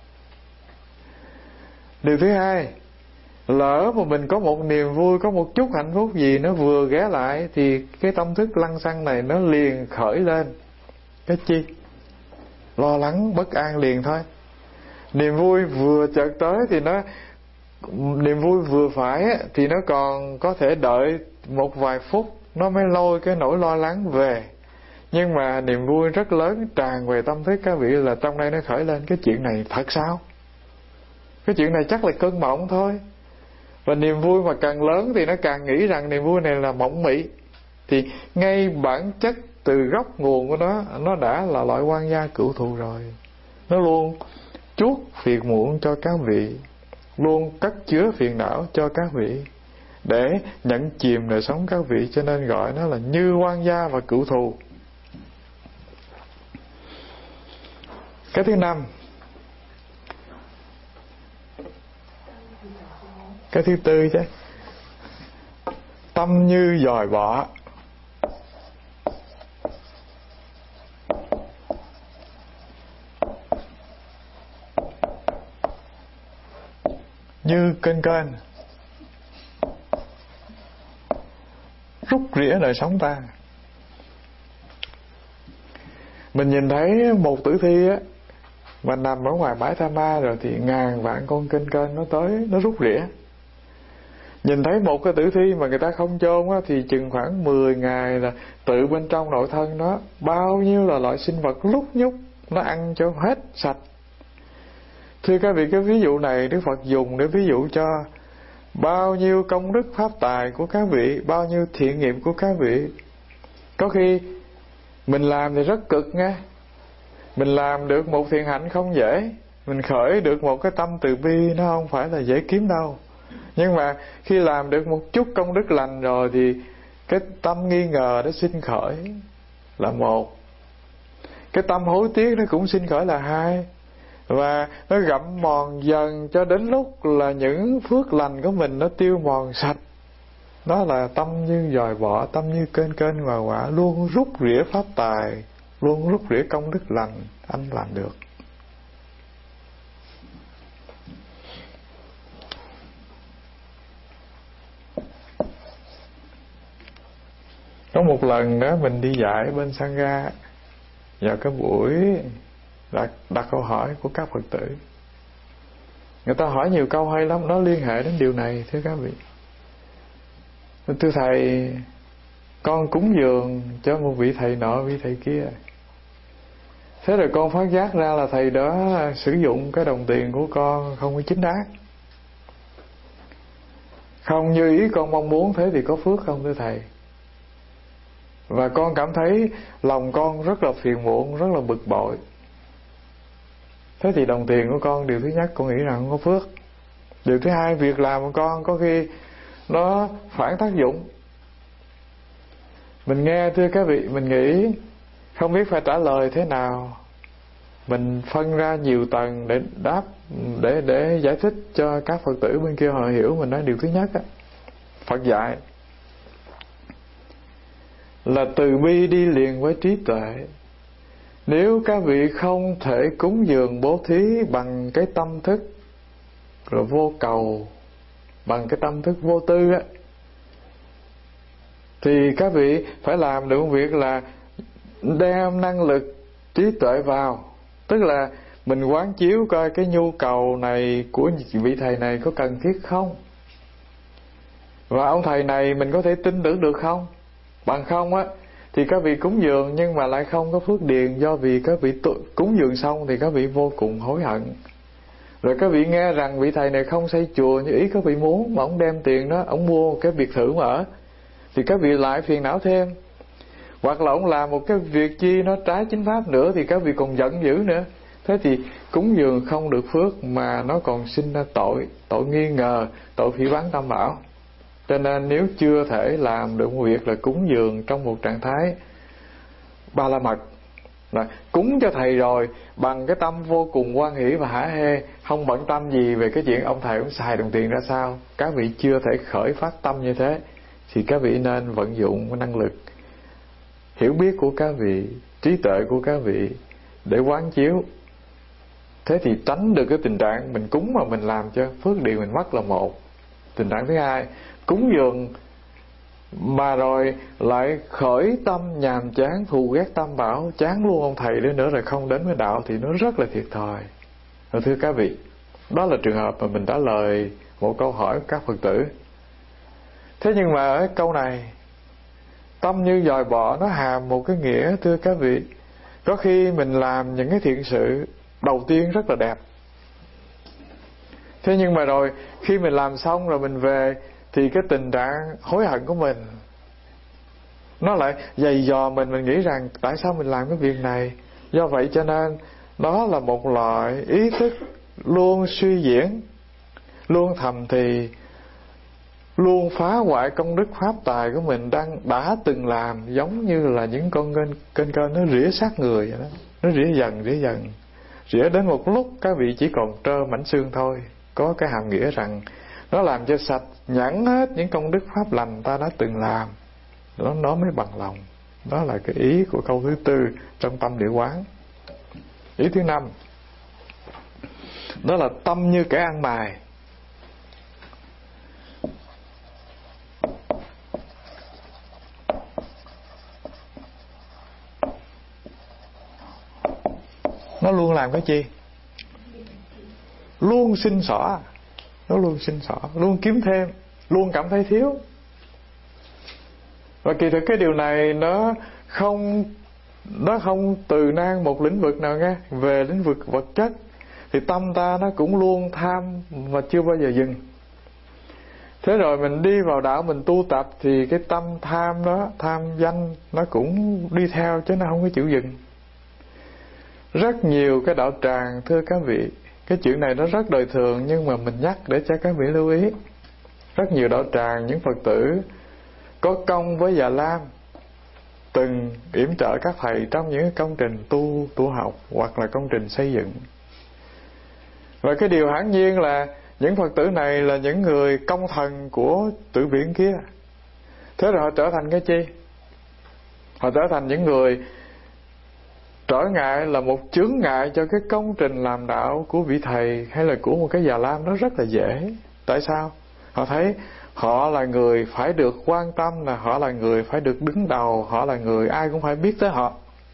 Điều thứ hai, lỡ mà mình có một niềm vui, có một chút hạnh phúc gì nó vừa ghé lại thì cái tâm thức lăng xăng này nó liền khởi lên cái chi? Lo lắng bất an liền thôi. Niềm vui vừa chợt tới thì nó niềm vui vừa phải á, thì nó còn có thể đợi một vài phút nó mới lôi cái nỗi lo lắng về. Nhưng mà niềm vui rất lớn tràn về tâm thức các vị là trong đây nó khởi lên cái chuyện này thật sao? Cái chuyện này chắc là cơn mộng thôi. Và niềm vui mà càng lớn thì nó càng nghĩ rằng niềm vui này là mộng mị. Thì ngay bản chất từ gốc nguồn của nó, nó đã là loại oan gia cựu thù rồi. Nó luôn chuốc phiền muộn cho các vị, luôn cất chứa phiền não cho các vị để nhận chìm đời sống các vị, cho nên gọi nó là như oan gia và cựu thù. Cái thứ năm, cái thứ tư chứ, tâm như dòi bọ. Như kênh kênh rút rỉa đời sống ta. Mình nhìn thấy một tử thi á mà nằm ở ngoài bãi tha ma rồi thì ngàn vạn con kênh kênh nó tới nó rút rỉa. Nhìn thấy một cái tử thi mà người ta không chôn á thì chừng khoảng mười ngày là tự bên trong nội thân nó bao nhiêu là loại sinh vật lúc nhúc nó ăn cho hết sạch. Thưa các vị, cái ví dụ này Đức Phật dùng để ví dụ cho bao nhiêu công đức pháp tài của các vị, bao nhiêu thiện nghiệp của các vị. Có khi mình làm thì rất cực nha. Mình làm được một thiện hạnh không dễ. Mình khởi được một cái tâm từ bi nó không phải là dễ kiếm đâu. Nhưng mà khi làm được một chút công đức lành rồi thì cái tâm nghi ngờ nó sinh khởi là một. Cái tâm hối tiếc nó cũng sinh khởi là hai. Và nó gặm mòn dần cho đến lúc là những phước lành của mình nó tiêu mòn sạch. Đó là tâm như dòi bỏ, tâm như kênh kênh hòa quả, luôn rút rỉa pháp tài, luôn rút rỉa công đức lành, anh làm được. Có một lần đó mình đi dạy bên Sangha, vào cái buổi đặt, đặt câu hỏi của các Phật tử. Người ta hỏi nhiều câu hay lắm, nó liên hệ đến điều này thưa các vị. Thưa thầy, con cúng dường cho một vị thầy nọ, vị thầy kia. Thế rồi con phát giác ra là thầy đó sử dụng cái đồng tiền của con không có chính đáng, không như ý con mong muốn, thế thì có phước không thưa thầy? Và con cảm thấy lòng con rất là phiền muộn, rất là bực bội. Thế thì đồng tiền của con, điều thứ nhất con nghĩ rằng không có phước. Điều thứ hai, việc làm của con có khi nó phản tác dụng. Mình nghe thưa các vị, mình nghĩ không biết phải trả lời thế nào. Mình phân ra nhiều tầng để đáp, để để giải thích cho các Phật tử bên kia họ hiểu. Mình nói điều thứ nhất á, Phật dạy là từ bi đi liền với trí tuệ. Nếu các vị không thể cúng dường bố thí bằng cái tâm thức rồi vô cầu, bằng cái tâm thức vô tư á, thì các vị phải làm được một việc là đem năng lực trí tuệ vào. Tức là mình quán chiếu coi cái nhu cầu này của vị thầy này có cần thiết không, và ông thầy này mình có thể tin tưởng được không. Bằng không á thì các vị cúng dường nhưng mà lại không có phước điền, do vì các vị cúng dường xong thì các vị vô cùng hối hận. Rồi các vị nghe rằng vị thầy này không xây chùa như ý các vị muốn, mà ông đem tiền đó ông mua cái biệt thự mà ở, thì các vị lại phiền não thêm. Hoặc là ông làm một cái việc chi nó trái chính pháp nữa thì các vị còn giận dữ nữa. Thế thì cúng dường không được phước mà nó còn sinh ra tội, tội nghi ngờ, tội phỉ báng tam bảo. Cho nên nếu chưa thể làm được một việc là cúng dường trong một trạng thái ba la mật, là cúng cho thầy rồi bằng cái tâm vô cùng hoan hỷ và hả hê, không bận tâm gì về cái chuyện ông thầy ông xài đồng tiền ra sao, các vị chưa thể khởi phát tâm như thế, thì các vị nên vận dụng năng lực hiểu biết của các vị, trí tuệ của các vị để quán chiếu. Thế thì tránh được cái tình trạng mình cúng mà mình làm cho phước điền mình mất là một. Tình trạng thứ hai, cúng dường mà rồi lại khởi tâm nhàm chán, thù ghét tam bảo, chán luôn ông thầy đó nữa, rồi không đến với đạo thì nó rất là thiệt thòi. Rồi thưa các vị, đó là trường hợp mà mình trả lời một câu hỏi của các Phật tử. Thế nhưng mà ở câu này, tâm như dòi bỏ nó hàm một cái nghĩa thưa các vị. Có khi mình làm những cái thiện sự đầu tiên rất là đẹp, thế nhưng mà rồi khi mình làm xong rồi mình về thì cái tình trạng hối hận của mình nó lại dày dò mình. Mình nghĩ rằng tại sao mình làm cái việc này. Do vậy cho nên đó là một loại ý thức luôn suy diễn, luôn thầm thì, luôn phá hoại công đức pháp tài của mình đang đã từng làm, giống như là những con kênh kênh kênh nó rỉa sát người vậy đó. Nó rỉa dần rỉa dần rỉa đến một lúc các vị chỉ còn trơ mảnh xương thôi. Có cái hàm nghĩa rằng nó làm cho sạch nhẵn hết những công đức pháp lành ta đã từng làm, đó nó mới bằng lòng. Đó là cái ý của câu thứ tư trong tâm địa quán. Ý thứ năm, đó là tâm như kẻ ăn mài. Nó luôn làm cái chi? Luôn xin xỏ. Nó luôn xin xỏ, luôn kiếm thêm, luôn cảm thấy thiếu. Và kỳ thực cái điều này nó không Nó không từ nan một lĩnh vực nào nghe. Về lĩnh vực vật chất thì tâm ta nó cũng luôn tham và chưa bao giờ dừng. Thế rồi mình đi vào đạo mình tu tập thì cái tâm tham đó, tham danh nó cũng đi theo chứ nó không có chịu dừng. Rất nhiều cái đạo tràng thưa các vị, cái chuyện này nó rất đời thường nhưng mà mình nhắc để cho các vị lưu ý. Rất nhiều đạo tràng, những Phật tử có công với Già Lam từng yểm trợ các thầy trong những công trình tu tu học hoặc là công trình xây dựng. Và cái điều hiển nhiên là những Phật tử này là những người công thần của tử viện kia. Thế rồi họ trở thành cái chi? Họ trở thành những người trở ngại, là một chướng ngại cho cái công trình làm đạo của vị thầy hay là của một cái già lam. Nó rất là dễ. Tại sao? Họ thấy họ là người phải được quan tâm, là họ là người phải được đứng đầu, họ là người ai cũng phải biết tới họ.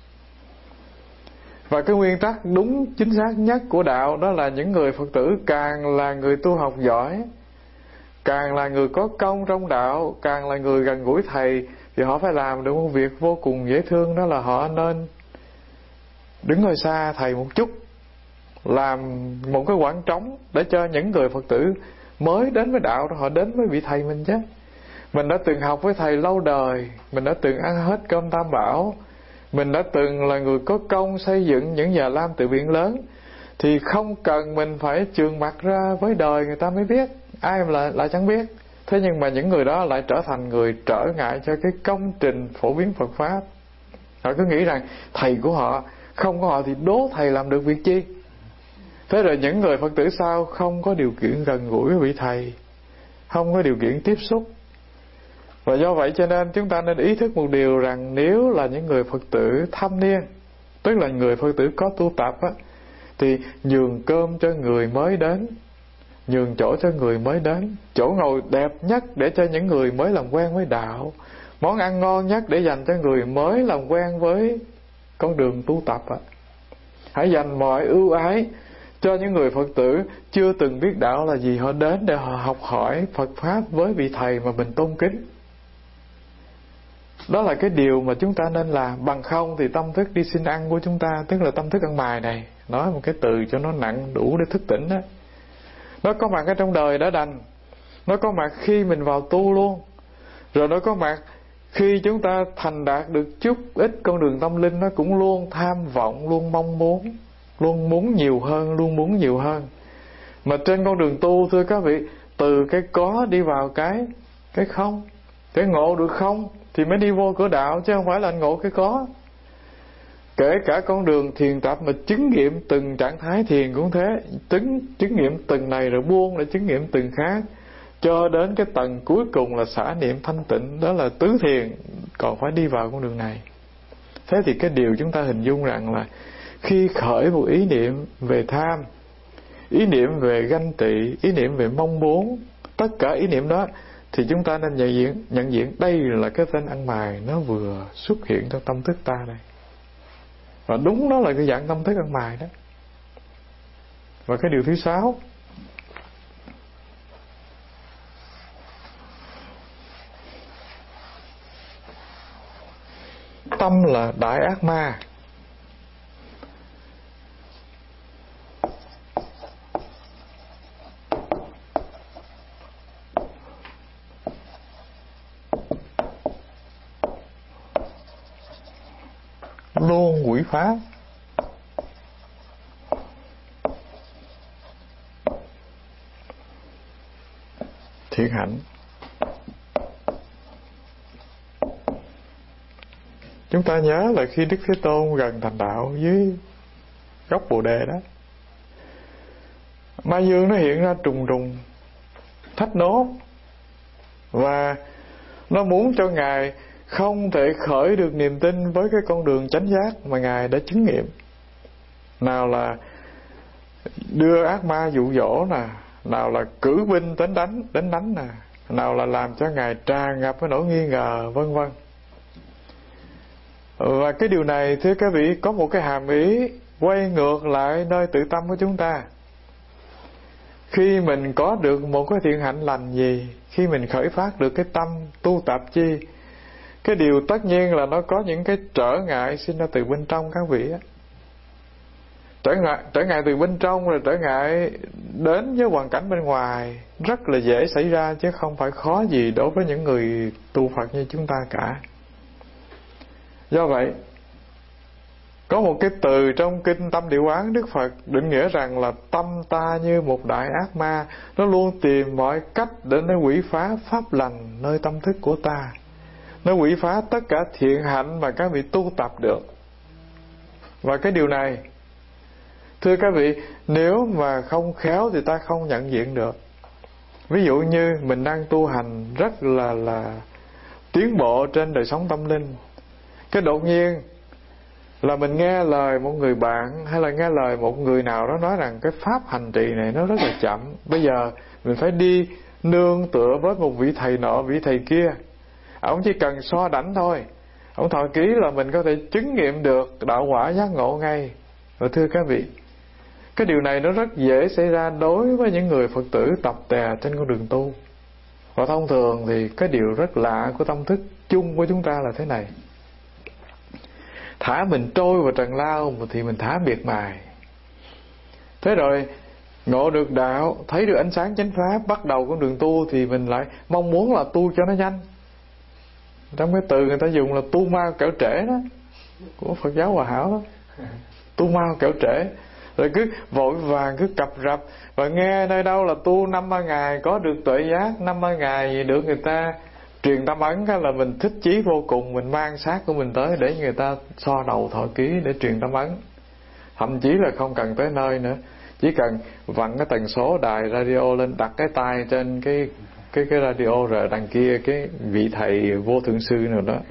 Và cái nguyên tắc đúng chính xác nhất của đạo đó là những người Phật tử càng là người tu học giỏi, càng là người có công trong đạo, càng là người gần gũi thầy, thì họ phải làm được một việc vô cùng dễ thương. Đó là họ nên đứng ngồi xa thầy một chút, làm một cái khoảng trống để cho những người Phật tử mới đến với đạo họ đến với vị thầy mình chứ. Mình đã từng học với thầy lâu đời, mình đã từng ăn hết cơm tam bảo, mình đã từng là người có công xây dựng những già lam tự viện lớn, thì không cần mình phải trường mặt ra với đời người ta mới biết, ai mà lại, lại chẳng biết. Thế nhưng mà những người đó lại trở thành người trở ngại cho cái công trình phổ biến Phật Pháp. Họ cứ nghĩ rằng thầy của họ, không có họ thì đố thầy làm được việc chi. Thế rồi những người Phật tử sau không có điều kiện gần gũi với vị thầy, không có điều kiện tiếp xúc. Và do vậy cho nên chúng ta nên ý thức một điều rằng nếu là những người Phật tử thâm niên, tức là người Phật tử có tu tập á, thì nhường cơm cho người mới đến, nhường chỗ cho người mới đến, chỗ ngồi đẹp nhất để cho những người mới làm quen với đạo, món ăn ngon nhất để dành cho người mới làm quen với con đường tu tập á. Hãy dành mọi ưu ái cho những người Phật tử chưa từng biết đạo là gì, họ đến để họ học hỏi Phật Pháp với vị thầy mà mình tôn kính. Đó là cái điều mà chúng ta nên làm. Bằng không thì tâm thức đi xin ăn của chúng ta, tức là tâm thức ăn mài này, nói một cái từ cho nó nặng đủ để thức tỉnh đó, nó có mặt ở trong đời đã đành, nó có mặt khi mình vào tu luôn, rồi nó có mặt khi chúng ta thành đạt được chút ít con đường tâm linh. Nó cũng luôn tham vọng, luôn mong muốn, luôn muốn nhiều hơn, luôn muốn nhiều hơn. Mà trên con đường tu, thưa các vị, từ cái có đi vào cái cái không, cái ngộ được không thì mới đi vô cửa đạo, chứ không phải là anh ngộ cái có. Kể cả con đường thiền tập mà chứng nghiệm từng trạng thái thiền cũng thế, chứng, chứng nghiệm từng này rồi buông để chứng nghiệm từng khác, cho đến cái tầng cuối cùng là xả niệm thanh tịnh, đó là tứ thiền, còn phải đi vào con đường này. Thế thì cái điều chúng ta hình dung rằng là khi khởi một ý niệm về tham, ý niệm về ganh tị, ý niệm về mong muốn, tất cả ý niệm đó, thì chúng ta nên nhận diện, nhận diện đây là cái tên ăn mài nó vừa xuất hiện trong tâm thức ta đây. Và đúng đó là cái dạng tâm thức ăn mài đó. Và cái điều thứ sáu, tâm là đại ác ma. Luôn quỷ phá. Thiện hạnh. Chúng ta nhớ là khi Đức Thế Tôn gần thành đạo dưới gốc Bồ Đề đó, ma dương nó hiện ra trùng trùng thách đố, và nó muốn cho Ngài không thể khởi được niềm tin với cái con đường chánh giác mà Ngài đã chứng nghiệm. Nào là đưa ác ma dụ dỗ nè, nào là cử binh đến đánh đến đánh nè, nào là làm cho Ngài tràn ngập với nỗi nghi ngờ, vân vân. Và cái điều này thưa các vị có một cái hàm ý quay ngược lại nơi tự tâm của chúng ta. Khi mình có được một cái thiện hạnh lành gì, khi mình khởi phát được cái tâm tu tập chi, cái điều tất nhiên là nó có những cái trở ngại sinh ra từ bên trong các vị á. Trở ngại, trở ngại từ bên trong, rồi trở ngại đến với hoàn cảnh bên ngoài rất là dễ xảy ra, chứ không phải khó gì đối với những người tu Phật như chúng ta cả. Do vậy, có một cái từ trong kinh Tâm Địa Quán, Đức Phật định nghĩa rằng là tâm ta như một đại ác ma, nó luôn tìm mọi cách để nó quỷ phá pháp lành nơi tâm thức của ta, nó quỷ phá tất cả thiện hạnh mà các vị tu tập được. Và cái điều này Thưa các vị, nếu mà không khéo thì ta không nhận diện được. Ví dụ như mình đang tu hành rất là là tiến bộ trên đời sống tâm linh, cái đột nhiên là mình nghe lời một người bạn hay là nghe lời một người nào đó nói rằng cái pháp hành trì này nó rất là chậm, bây giờ mình phải đi nương tựa với một vị thầy nọ vị thầy kia. Ông chỉ cần so đảnh thôi, ông thọ ký là mình có thể chứng nghiệm được đạo quả giác ngộ ngay. Và thưa các vị, cái điều này nó rất dễ xảy ra đối với những người Phật tử tập tè trên con đường tu. Và thông thường thì cái điều rất lạ của tâm thức chung của chúng ta là thế này: thả mình trôi vào trần lao thì mình thả miệt mài. Thế rồi ngộ được đạo, thấy được ánh sáng chánh pháp, bắt đầu con đường tu thì mình lại mong muốn là tu cho nó nhanh. Trong cái từ người ta dùng là tu mau kẻo trễ đó, của Phật giáo Hòa Hảo đó. Tu mau kẻo trễ. Rồi cứ vội vàng, cứ cập rập. Và nghe nơi đâu là tu năm ba ngày có được tuệ giác, năm ba ngày gì được người ta truyền tâm ấn, cái là mình thích chí vô cùng, mình mang xác của mình tới để người ta so đầu thọ ký để truyền tâm ấn. Thậm chí là không cần tới nơi nữa, chỉ cần vặn cái tần số đài radio lên, đặt cái tai trên cái cái cái radio, rồi đằng kia cái vị thầy vô thượng sư nào đó,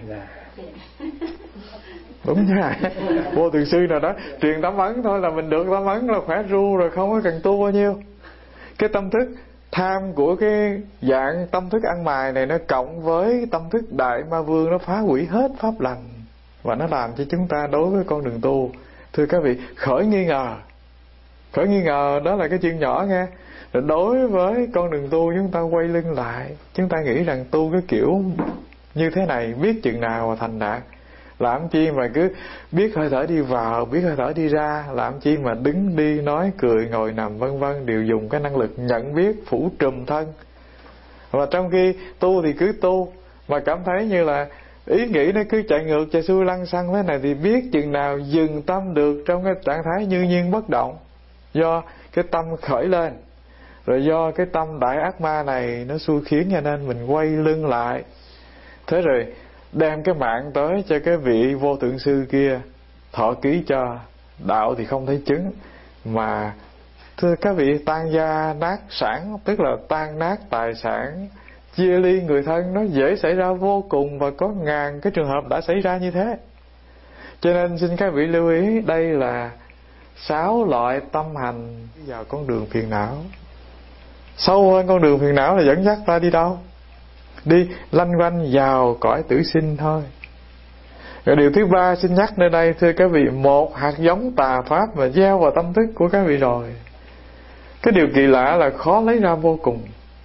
đúng nha, vô thượng sư nào đó truyền tâm ấn thôi là mình được tâm ấn là khỏe ru rồi, không có cần tu bao nhiêu. Cái tâm thức tham của cái dạng tâm thức ăn mài này nó cộng với tâm thức đại ma vương, nó phá hủy hết pháp lành và nó làm cho chúng ta đối với con đường tu, thưa các vị, khởi nghi ngờ. Khởi nghi ngờ đó là cái chuyện nhỏ nghe. Rồi đối với con đường tu chúng ta quay lưng lại, chúng ta nghĩ rằng tu cái kiểu như thế này biết chừng nào mà thành đạt. Làm chi mà cứ biết hơi thở đi vào, biết hơi thở đi ra, làm chi mà đứng đi nói cười ngồi nằm vân vân đều dùng cái năng lực nhận biết phủ trùm thân. Và trong khi tu thì cứ tu mà cảm thấy như là ý nghĩ nó cứ chạy ngược chạy xuôi lăn xăng thế này, thì biết chừng nào dừng tâm được trong cái trạng thái như nhiên bất động. Do cái tâm khởi lên, rồi do cái tâm đại ác ma này nó xui khiến, cho nên mình quay lưng lại. Thế rồi đem cái mạng tới cho cái vị vô thượng sư kia thọ ký cho. Đạo thì không thấy chứng, mà thưa các vị, tan gia nát sản, tức là tan nát tài sản, chia ly người thân, nó dễ xảy ra vô cùng, và có ngàn cái trường hợp đã xảy ra như thế. Cho nên xin các vị lưu ý, đây là sáu loại tâm hành vào con đường phiền não. Sâu hơn con đường phiền não là dẫn dắt ta đi đâu? Đi lanh quanh vào cõi tử sinh thôi. Rồi điều thứ ba xin nhắc nơi đây, thưa các vị, một hạt giống tà pháp mà gieo vào tâm thức của các vị rồi. Cái điều kỳ lạ là khó lấy ra vô cùng.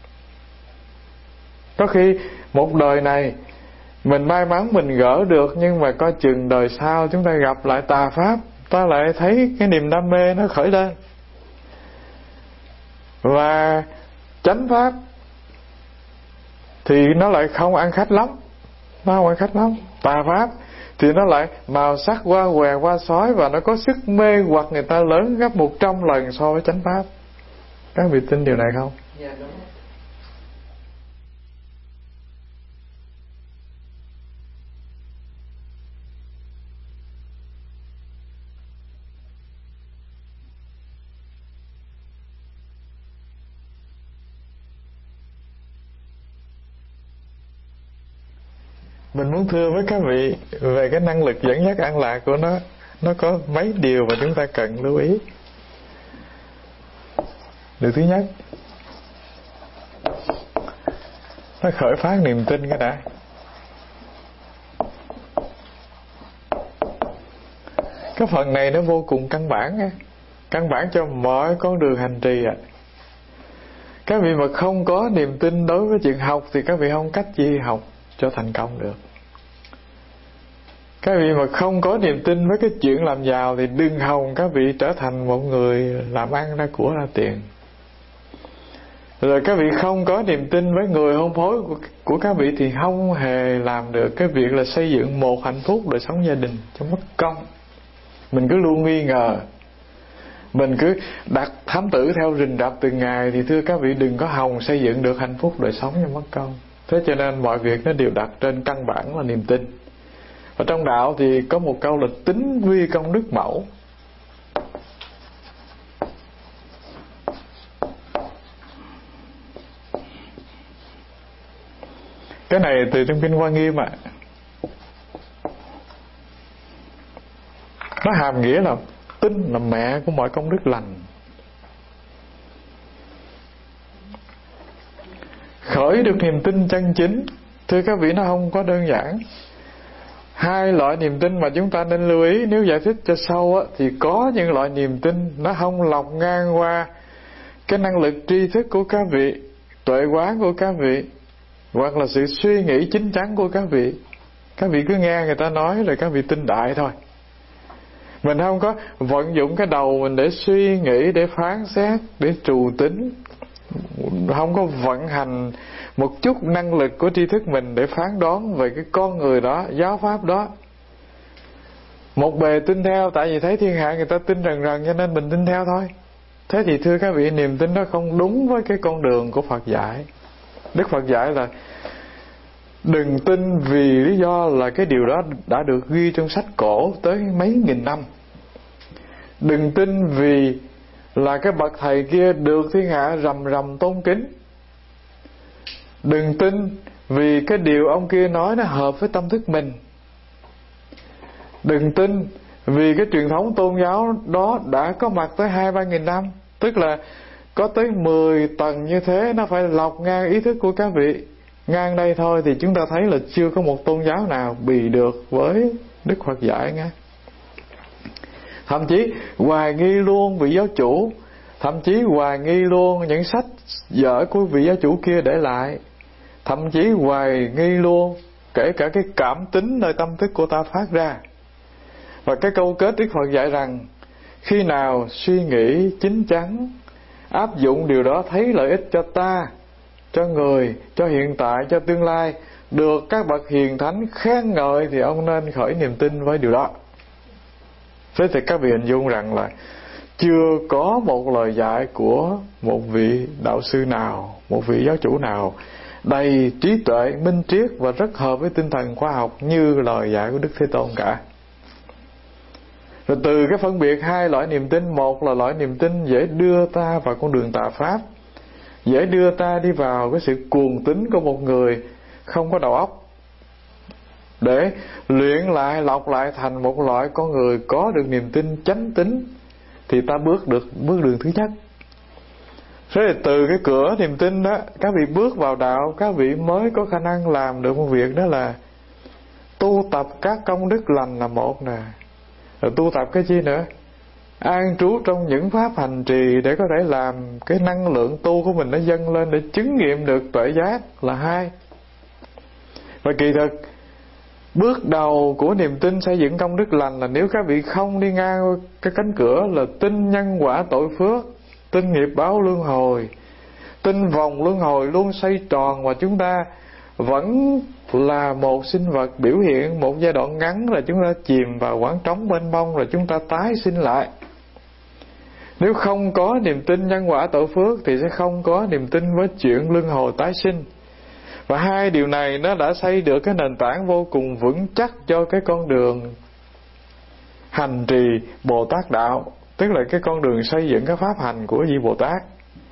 Có khi một đời này mình may mắn mình gỡ được, nhưng mà coi chừng đời sau chúng ta gặp lại tà pháp, ta lại thấy cái niềm đam mê nó khởi lên. Và chánh pháp thì nó lại không ăn khách lắm, nó không ăn khách lắm. Tà pháp thì nó lại màu sắc qua què qua sói, và nó có sức mê hoặc người ta lớn gấp một trăm lần so với chánh pháp. Các vị tin điều này không? Dạ đúng. Mình muốn thưa với các vị về cái năng lực dẫn dắt an lạc của nó. Nó có mấy điều mà chúng ta cần lưu ý. Điều thứ nhất, nó khởi phát niềm tin cái đã. Cái phần này nó vô cùng căn bản á, căn bản cho mọi con đường hành trì ạ. À. Các vị mà không có niềm tin đối với chuyện học thì các vị không cách gì học cho thành công được. Các vị mà không có niềm tin với cái chuyện làm giàu thì đừng hòng các vị trở thành một người làm ăn ra của ra tiền. Rồi các vị không có niềm tin với người hôn phối của, của các vị thì không hề làm được cái việc là xây dựng một hạnh phúc đời sống gia đình cho mất công. Mình cứ luôn nghi ngờ, mình cứ đặt thám tử theo rình rập từng ngày, thì thưa các vị đừng có hòng xây dựng được hạnh phúc đời sống cho mất công. Thế cho nên mọi việc nó đều đặt trên căn bản là niềm tin. Và trong đạo thì có một câu là tính vi công đức mẫu. Cái này từ trong Kinh Hoa Nghiêm ạ. À. Nó hàm nghĩa là tin là mẹ của mọi công đức lành. Khởi được niềm tin chân chính, thưa các vị, nó không có đơn giản. Hai loại niềm tin mà chúng ta nên lưu ý, nếu giải thích cho sâu á, thì có những loại niềm tin nó không lọc ngang qua cái năng lực tri thức của các vị, tuệ quán của các vị, hoặc là sự suy nghĩ chín chắn của các vị. Các vị cứ nghe người ta nói rồi các vị tin đại thôi. Mình không có vận dụng cái đầu mình để suy nghĩ, để phán xét, để trù tính, không có vận hành một chút năng lực của tri thức mình để phán đoán về cái con người đó, giáo pháp đó. Một bề tin theo, tại vì thấy thiên hạ người ta tin rần rần cho nên mình tin theo thôi. Thế thì thưa các vị, niềm tin đó không đúng với cái con đường của Phật dạy. Đức Phật dạy là đừng tin vì lý do là cái điều đó đã được ghi trong sách cổ tới mấy nghìn năm. Đừng tin vì là cái bậc thầy kia được thiên hạ rầm rầm tôn kính. Đừng tin vì cái điều ông kia nói nó hợp với tâm thức mình. Đừng tin vì cái truyền thống tôn giáo đó đã có mặt tới hai ba nghìn năm. Tức là có tới mười tầng như thế, nó phải lọc ngang ý thức của các vị. Ngang đây thôi thì chúng ta thấy là chưa có một tôn giáo nào bì được với Đức Phật dạy nghe. Thậm chí hoài nghi luôn vị giáo chủ, thậm chí hoài nghi luôn những sách vở của vị giáo chủ kia để lại, thậm chí hoài nghi luôn kể cả cái cảm tính nơi tâm thức của ta phát ra. Và cái câu kết Đức Phật dạy rằng khi nào suy nghĩ chín chắn, áp dụng điều đó thấy lợi ích cho ta, cho người, cho hiện tại, cho tương lai, được các bậc hiền thánh khen ngợi, thì ông nên khởi niềm tin với điều đó. Thế thì các vị hình dung rằng là chưa có một lời dạy của một vị đạo sư nào, một vị giáo chủ nào đầy trí tuệ, minh triết và rất hợp với tinh thần khoa học như lời dạy của Đức Thế Tôn cả. Rồi từ cái phân biệt hai loại niềm tin, một là loại niềm tin dễ đưa ta vào con đường tà pháp, dễ đưa ta đi vào cái sự cuồng tín của một người không có đầu óc, để luyện lại, lọc lại thành một loại con người có được niềm tin chánh tín, thì ta bước được bước đường thứ nhất. Thế thì từ cái cửa niềm tin đó, các vị bước vào đạo, các vị mới có khả năng làm được một việc, đó là tu tập các công đức lành là một nè. Rồi tu tập cái chi nữa? An trú trong những pháp hành trì để có thể làm cái năng lượng tu của mình nó dâng lên để chứng nghiệm được tuệ giác là hai. Và kỳ thực bước đầu của niềm tin xây dựng công đức lành là nếu các vị không đi ngang cái cánh cửa là tin nhân quả tội phước, tin nghiệp báo luân hồi, tin vòng luân hồi luôn xoay tròn, và chúng ta vẫn là một sinh vật biểu hiện một giai đoạn ngắn là chúng ta chìm vào quảng trống mênh mông, rồi chúng ta tái sinh lại. Nếu không có niềm tin nhân quả tội phước thì sẽ không có niềm tin với chuyện luân hồi tái sinh. Và hai điều này nó đã xây được cái nền tảng vô cùng vững chắc cho cái con đường hành trì Bồ Tát đạo, tức là cái con đường xây dựng cái pháp hành của vị Bồ Tát.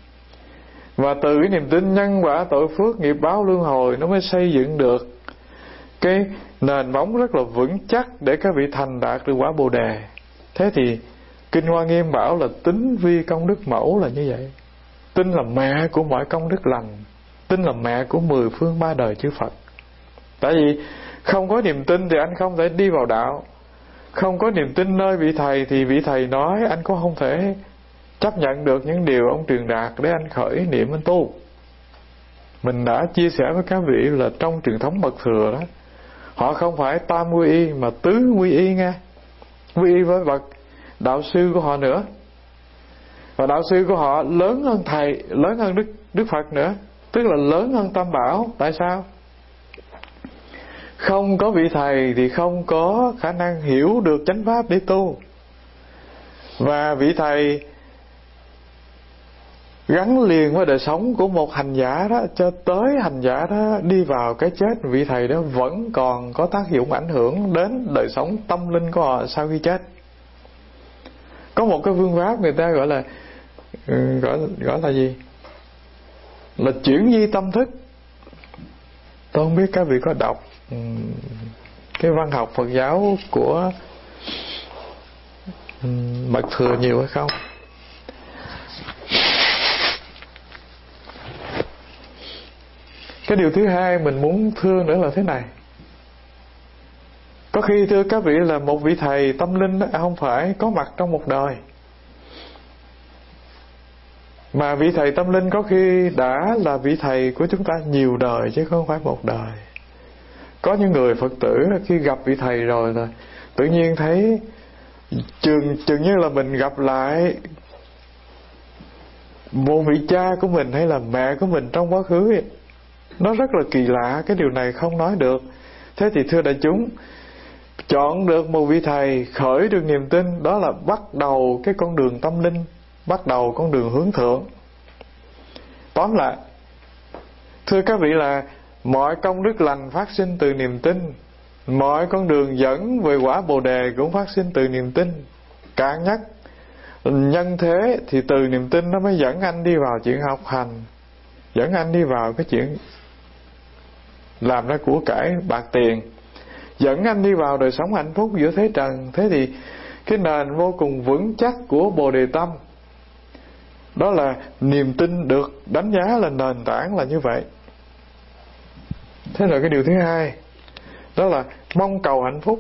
Và từ cái niềm tin nhân quả tội phước nghiệp báo luân hồi, nó mới xây dựng được cái nền móng rất là vững chắc để các vị thành đạt được quả Bồ Đề. Thế thì Kinh Hoa Nghiêm bảo là tín vi công đức mẫu là như vậy. Tin là mẹ của mọi công đức lành, tin là mẹ của mười phương ba đời chư Phật. Tại vì không có niềm tin thì anh không thể đi vào đạo. Không có niềm tin nơi vị thầy thì vị thầy nói anh cũng không thể chấp nhận được những điều ông truyền đạt để anh khởi niệm anh tu. Mình đã chia sẻ với các vị là trong truyền thống mật thừa đó, họ không phải tam quy y mà tứ quy y nghe. Quy y với bậc đạo sư của họ nữa. Và đạo sư của họ lớn hơn thầy, lớn hơn Đức, Đức Phật nữa, tức là lớn hơn Tam Bảo. Tại sao? Không có vị thầy thì không có khả năng hiểu được chánh pháp để tu. Và vị thầy gắn liền với đời sống của một hành giả đó, cho tới hành giả đó đi vào cái chết, vị thầy đó vẫn còn có tác dụng ảnh hưởng đến đời sống tâm linh của họ sau khi chết. Có một cái phương pháp người ta gọi là gọi gọi là gì? Là chuyển di tâm thức. Tôi không biết các vị có đọc cái văn học Phật giáo của Mật Thừa nhiều hay không? Cái điều thứ hai mình muốn thưa nữa là thế này. Có khi thưa các vị là một vị thầy tâm linh đó, không phải có mặt trong một đời, mà vị thầy tâm linh có khi đã là vị thầy của chúng ta nhiều đời chứ không phải một đời. Có những người Phật tử khi gặp vị thầy rồi là tự nhiên thấy chừng, chừng như là mình gặp lại một vị cha của mình hay là mẹ của mình trong quá khứ ấy. Nó rất là kỳ lạ, cái điều này không nói được. Thế thì thưa đại chúng, chọn được một vị thầy, khởi được niềm tin, đó là bắt đầu cái con đường tâm linh, bắt đầu con đường hướng thượng. Tóm lại, thưa các vị là mọi công đức lành phát sinh từ niềm tin, mọi con đường dẫn về quả Bồ Đề cũng phát sinh từ niềm tin. Cạn nhất nhân thế thì từ niềm tin nó mới dẫn anh đi vào chuyện học hành, dẫn anh đi vào cái chuyện làm ra của cải bạc tiền, dẫn anh đi vào đời sống hạnh phúc giữa thế trần. Thế thì cái nền vô cùng vững chắc của Bồ Đề tâm, đó là niềm tin được đánh giá là nền tảng là như vậy. Thế là cái điều thứ hai, đó là mong cầu hạnh phúc.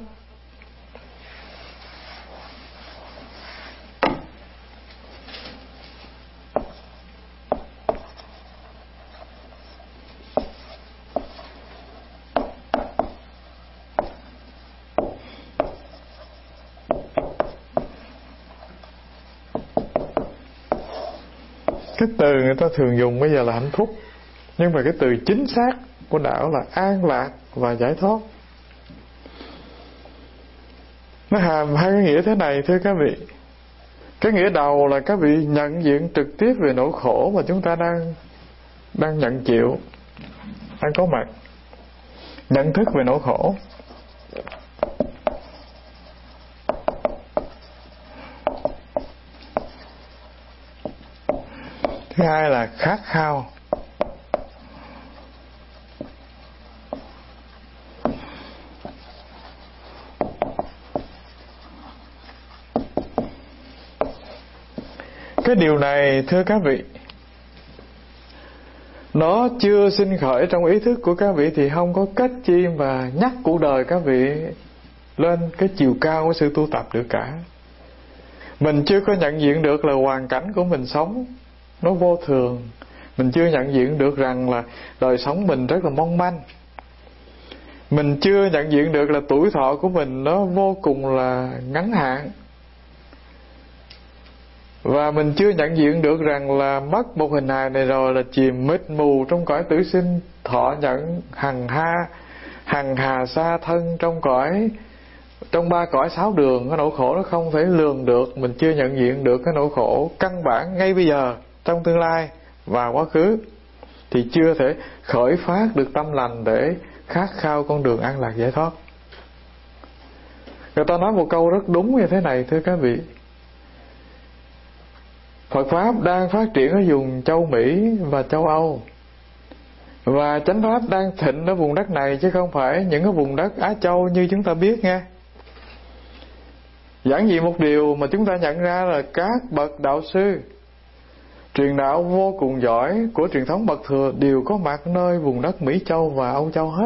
Cái từ người ta thường dùng bây giờ là hạnh phúc, nhưng mà cái từ chính xác của đạo là an lạc và giải thoát. Nó hàm hai cái nghĩa thế này thưa các vị. Cái nghĩa đầu là các vị nhận diện trực tiếp về nỗi khổ mà chúng ta đang đang nhận chịu, đang có mặt, nhận thức về nỗi khổ. Thứ hai là khát khao. Cái điều này thưa các vị, nó chưa sinh khởi trong ý thức của các vị thì không có cách chi mà nhắc cuộc đời các vị lên cái chiều cao của sự tu tập được cả. Mình chưa có nhận diện được là hoàn cảnh của mình sống nó vô thường. Mình chưa nhận diện được rằng là đời sống mình rất là mong manh. Mình chưa nhận diện được là tuổi thọ của mình nó vô cùng là ngắn hạn. Và mình chưa nhận diện được rằng là mất một hình hài này rồi là chìm mịt mù trong cõi tử sinh, thọ nhận hằng ha hằng hà xa thân trong cõi, trong ba cõi sáu đường. Cái nỗi khổ nó không thể lường được. Mình chưa nhận diện được cái nỗi khổ căn bản ngay bây giờ, trong tương lai và quá khứ, thì chưa thể khởi phát được tâm lành để khát khao con đường an lạc giải thoát. Người ta nói một câu rất đúng như thế này thưa các vị. Phật Pháp đang phát triển ở vùng châu Mỹ và châu Âu, và chánh Pháp đang thịnh ở vùng đất này, chứ không phải những cái vùng đất Á Châu như chúng ta biết nghe. Giản dị một điều mà chúng ta nhận ra là các bậc đạo sư truyền đạo vô cùng giỏi của truyền thống Mật Thừa đều có mặt nơi vùng đất Mỹ Châu và Âu Châu hết.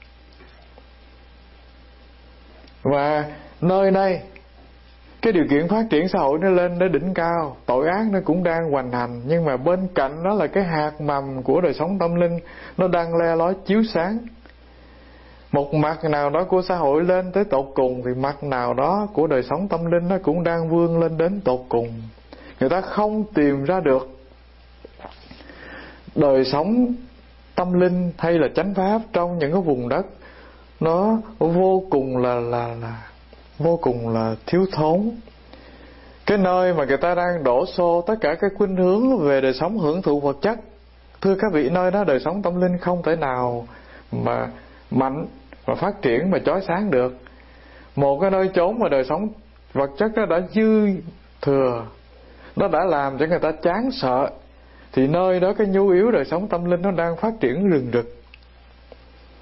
Và nơi đây cái điều kiện phát triển xã hội nó lên đến đỉnh cao, tội ác nó cũng đang hoành hành, nhưng mà bên cạnh đó là cái hạt mầm của đời sống tâm linh nó đang le lói chiếu sáng. Một mặt nào đó của xã hội lên tới tột cùng thì mặt nào đó của đời sống tâm linh nó cũng đang vươn lên đến tột cùng. Người ta không tìm ra được đời sống tâm linh hay là chánh pháp trong những cái vùng đất nó vô cùng là là là vô cùng là thiếu thốn. Cái nơi mà người ta đang đổ xô tất cả các khuynh hướng về đời sống hưởng thụ vật chất, thưa các vị, nơi đó đời sống tâm linh không thể nào mà mạnh và phát triển mà chói sáng được. Một cái nơi chốn mà đời sống vật chất nó đã dư thừa, nó đã làm cho người ta chán sợ, thì nơi đó cái nhu yếu đời sống tâm linh nó đang phát triển rừng rực.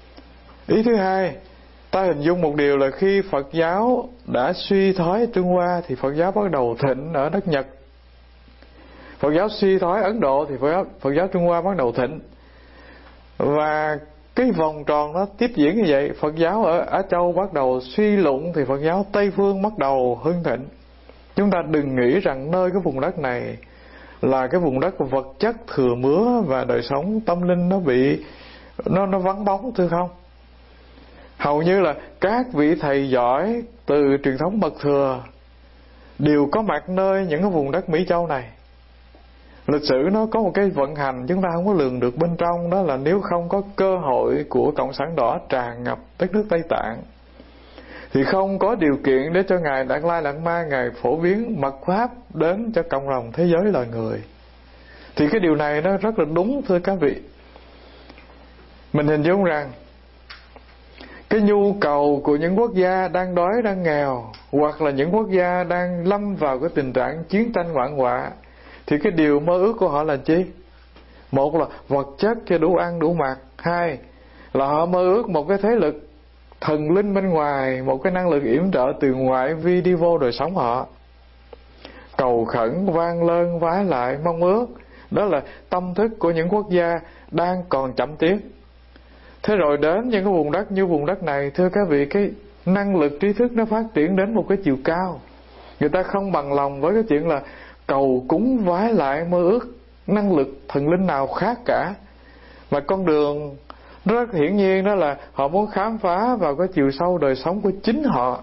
Ý thứ hai, ta hình dung một điều là khi Phật giáo đã suy thoái Trung Hoa thì Phật giáo bắt đầu thịnh ở đất Nhật. Phật giáo suy thoái Ấn Độ thì Phật giáo, Phật giáo Trung Hoa bắt đầu thịnh. Và cái vòng tròn nó tiếp diễn như vậy. Phật giáo ở Á Châu bắt đầu suy lụng thì Phật giáo Tây Phương bắt đầu hưng thịnh. Chúng ta đừng nghĩ rằng nơi cái vùng đất này là cái vùng đất vật chất thừa mứa và đời sống tâm linh nó bị nó nó vắng bóng, thưa không? Hầu như là các vị thầy giỏi từ truyền thống Mật Thừa đều có mặt nơi những cái vùng đất Mỹ Châu này. Lịch sử nó có một cái vận hành chúng ta không có lường được bên trong, đó là nếu không có cơ hội của Cộng sản đỏ tràn ngập đất nước Tây Tạng thì không có điều kiện để cho Ngài Đạt Lai Lạt Ma Ngài phổ biến mật pháp đến cho cộng đồng thế giới loài người. Thì cái điều này nó rất là đúng, thưa các vị. Mình hình dung rằng cái nhu cầu của những quốc gia đang đói, đang nghèo, hoặc là những quốc gia đang lâm vào cái tình trạng chiến tranh hoạn họa, thì cái điều mơ ước của họ là chi? Một là vật chất cho đủ ăn đủ mặc. Hai là họ mơ ước một cái thế lực thần linh bên ngoài, một cái năng lực yểm trợ từ ngoại vi đi vô đời sống họ. Cầu khẩn, van lơn, vái lại, mong ước. Đó là tâm thức của những quốc gia đang còn chậm tiến. Thế rồi đến những cái vùng đất như vùng đất này, thưa các vị, cái năng lực trí thức nó phát triển đến một cái chiều cao. Người ta không bằng lòng với cái chuyện là cầu cúng vái lại mơ ước năng lực thần linh nào khác cả. Mà con đường rất hiển nhiên đó là họ muốn khám phá vào cái chiều sâu đời sống của chính họ.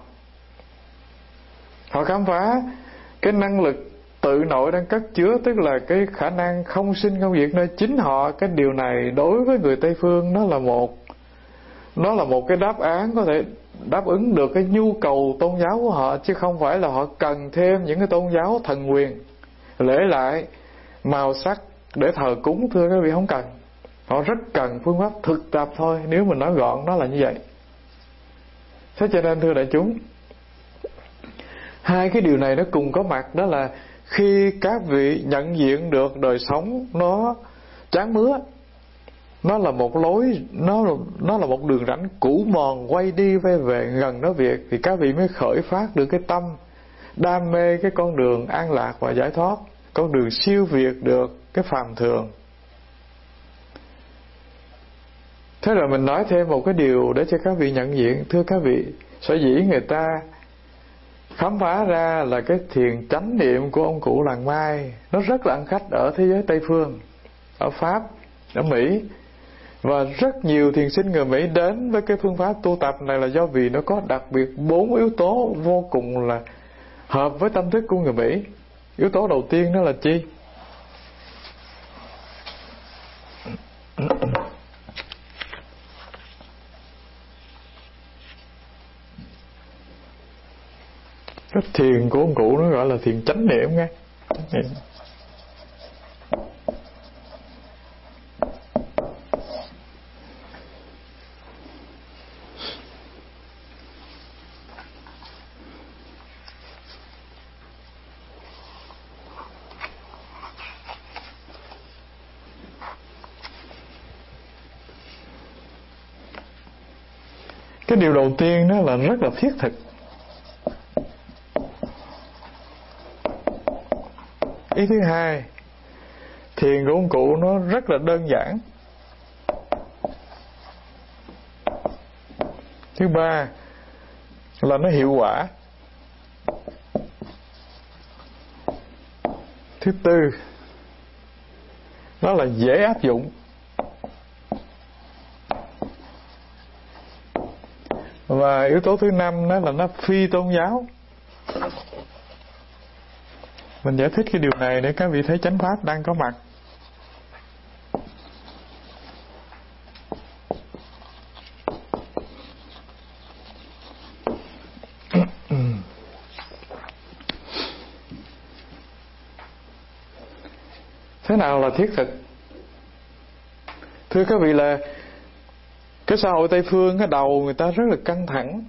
Họ khám phá cái năng lực tự nội đang cất chứa, tức là cái khả năng không sinh không diệt nơi chính họ. Cái điều này đối với người Tây Phương nó là một nó là một cái đáp án có thể đáp ứng được cái nhu cầu tôn giáo của họ, chứ không phải là họ cần thêm những cái tôn giáo thần quyền lễ lại màu sắc để thờ cúng. Thưa các vị, không cần. Họ rất cần phương pháp thực tập thôi. Nếu mình nói gọn nó là như vậy. Thế cho nên thưa đại chúng, hai cái điều này nó cùng có mặt. Đó là khi các vị nhận diện được đời sống nó chán mứa, nó là một lối, nó nó là một đường rãnh cũ mòn quay đi quay về gần đó việc, thì các vị mới khởi phát được cái tâm đam mê cái con đường an lạc và giải thoát, con đường siêu việt được cái phàm thường. Thế rồi mình nói thêm một cái điều để cho các vị nhận diện. Thưa các vị, sở dĩ người ta khám phá ra là cái thiền chánh niệm của ông cụ làng Mai nó rất là ăn khách ở thế giới Tây Phương, ở Pháp, ở Mỹ. Và rất nhiều thiền sinh người Mỹ đến với cái phương pháp tu tập này là do vì nó có đặc biệt bốn yếu tố vô cùng là hợp với tâm thức của người Mỹ. Yếu tố đầu tiên đó là chi? Cái thiền của ông cụ nó gọi là thiền chánh niệm nghe. Cái điều đầu tiên đó là rất là thiết thực. Ý thứ hai, thiền của ông cụ nó rất là đơn giản. Thứ ba là nó hiệu quả. Thứ tư, nó là dễ áp dụng. Và yếu tố thứ năm đó là nó phi tôn giáo. Mình giải thích cái điều này để các vị thấy chánh pháp đang có mặt. Thế nào là thiết thực? Thưa các vị, là cái xã hội Tây Phương, cái đầu người ta rất là căng thẳng.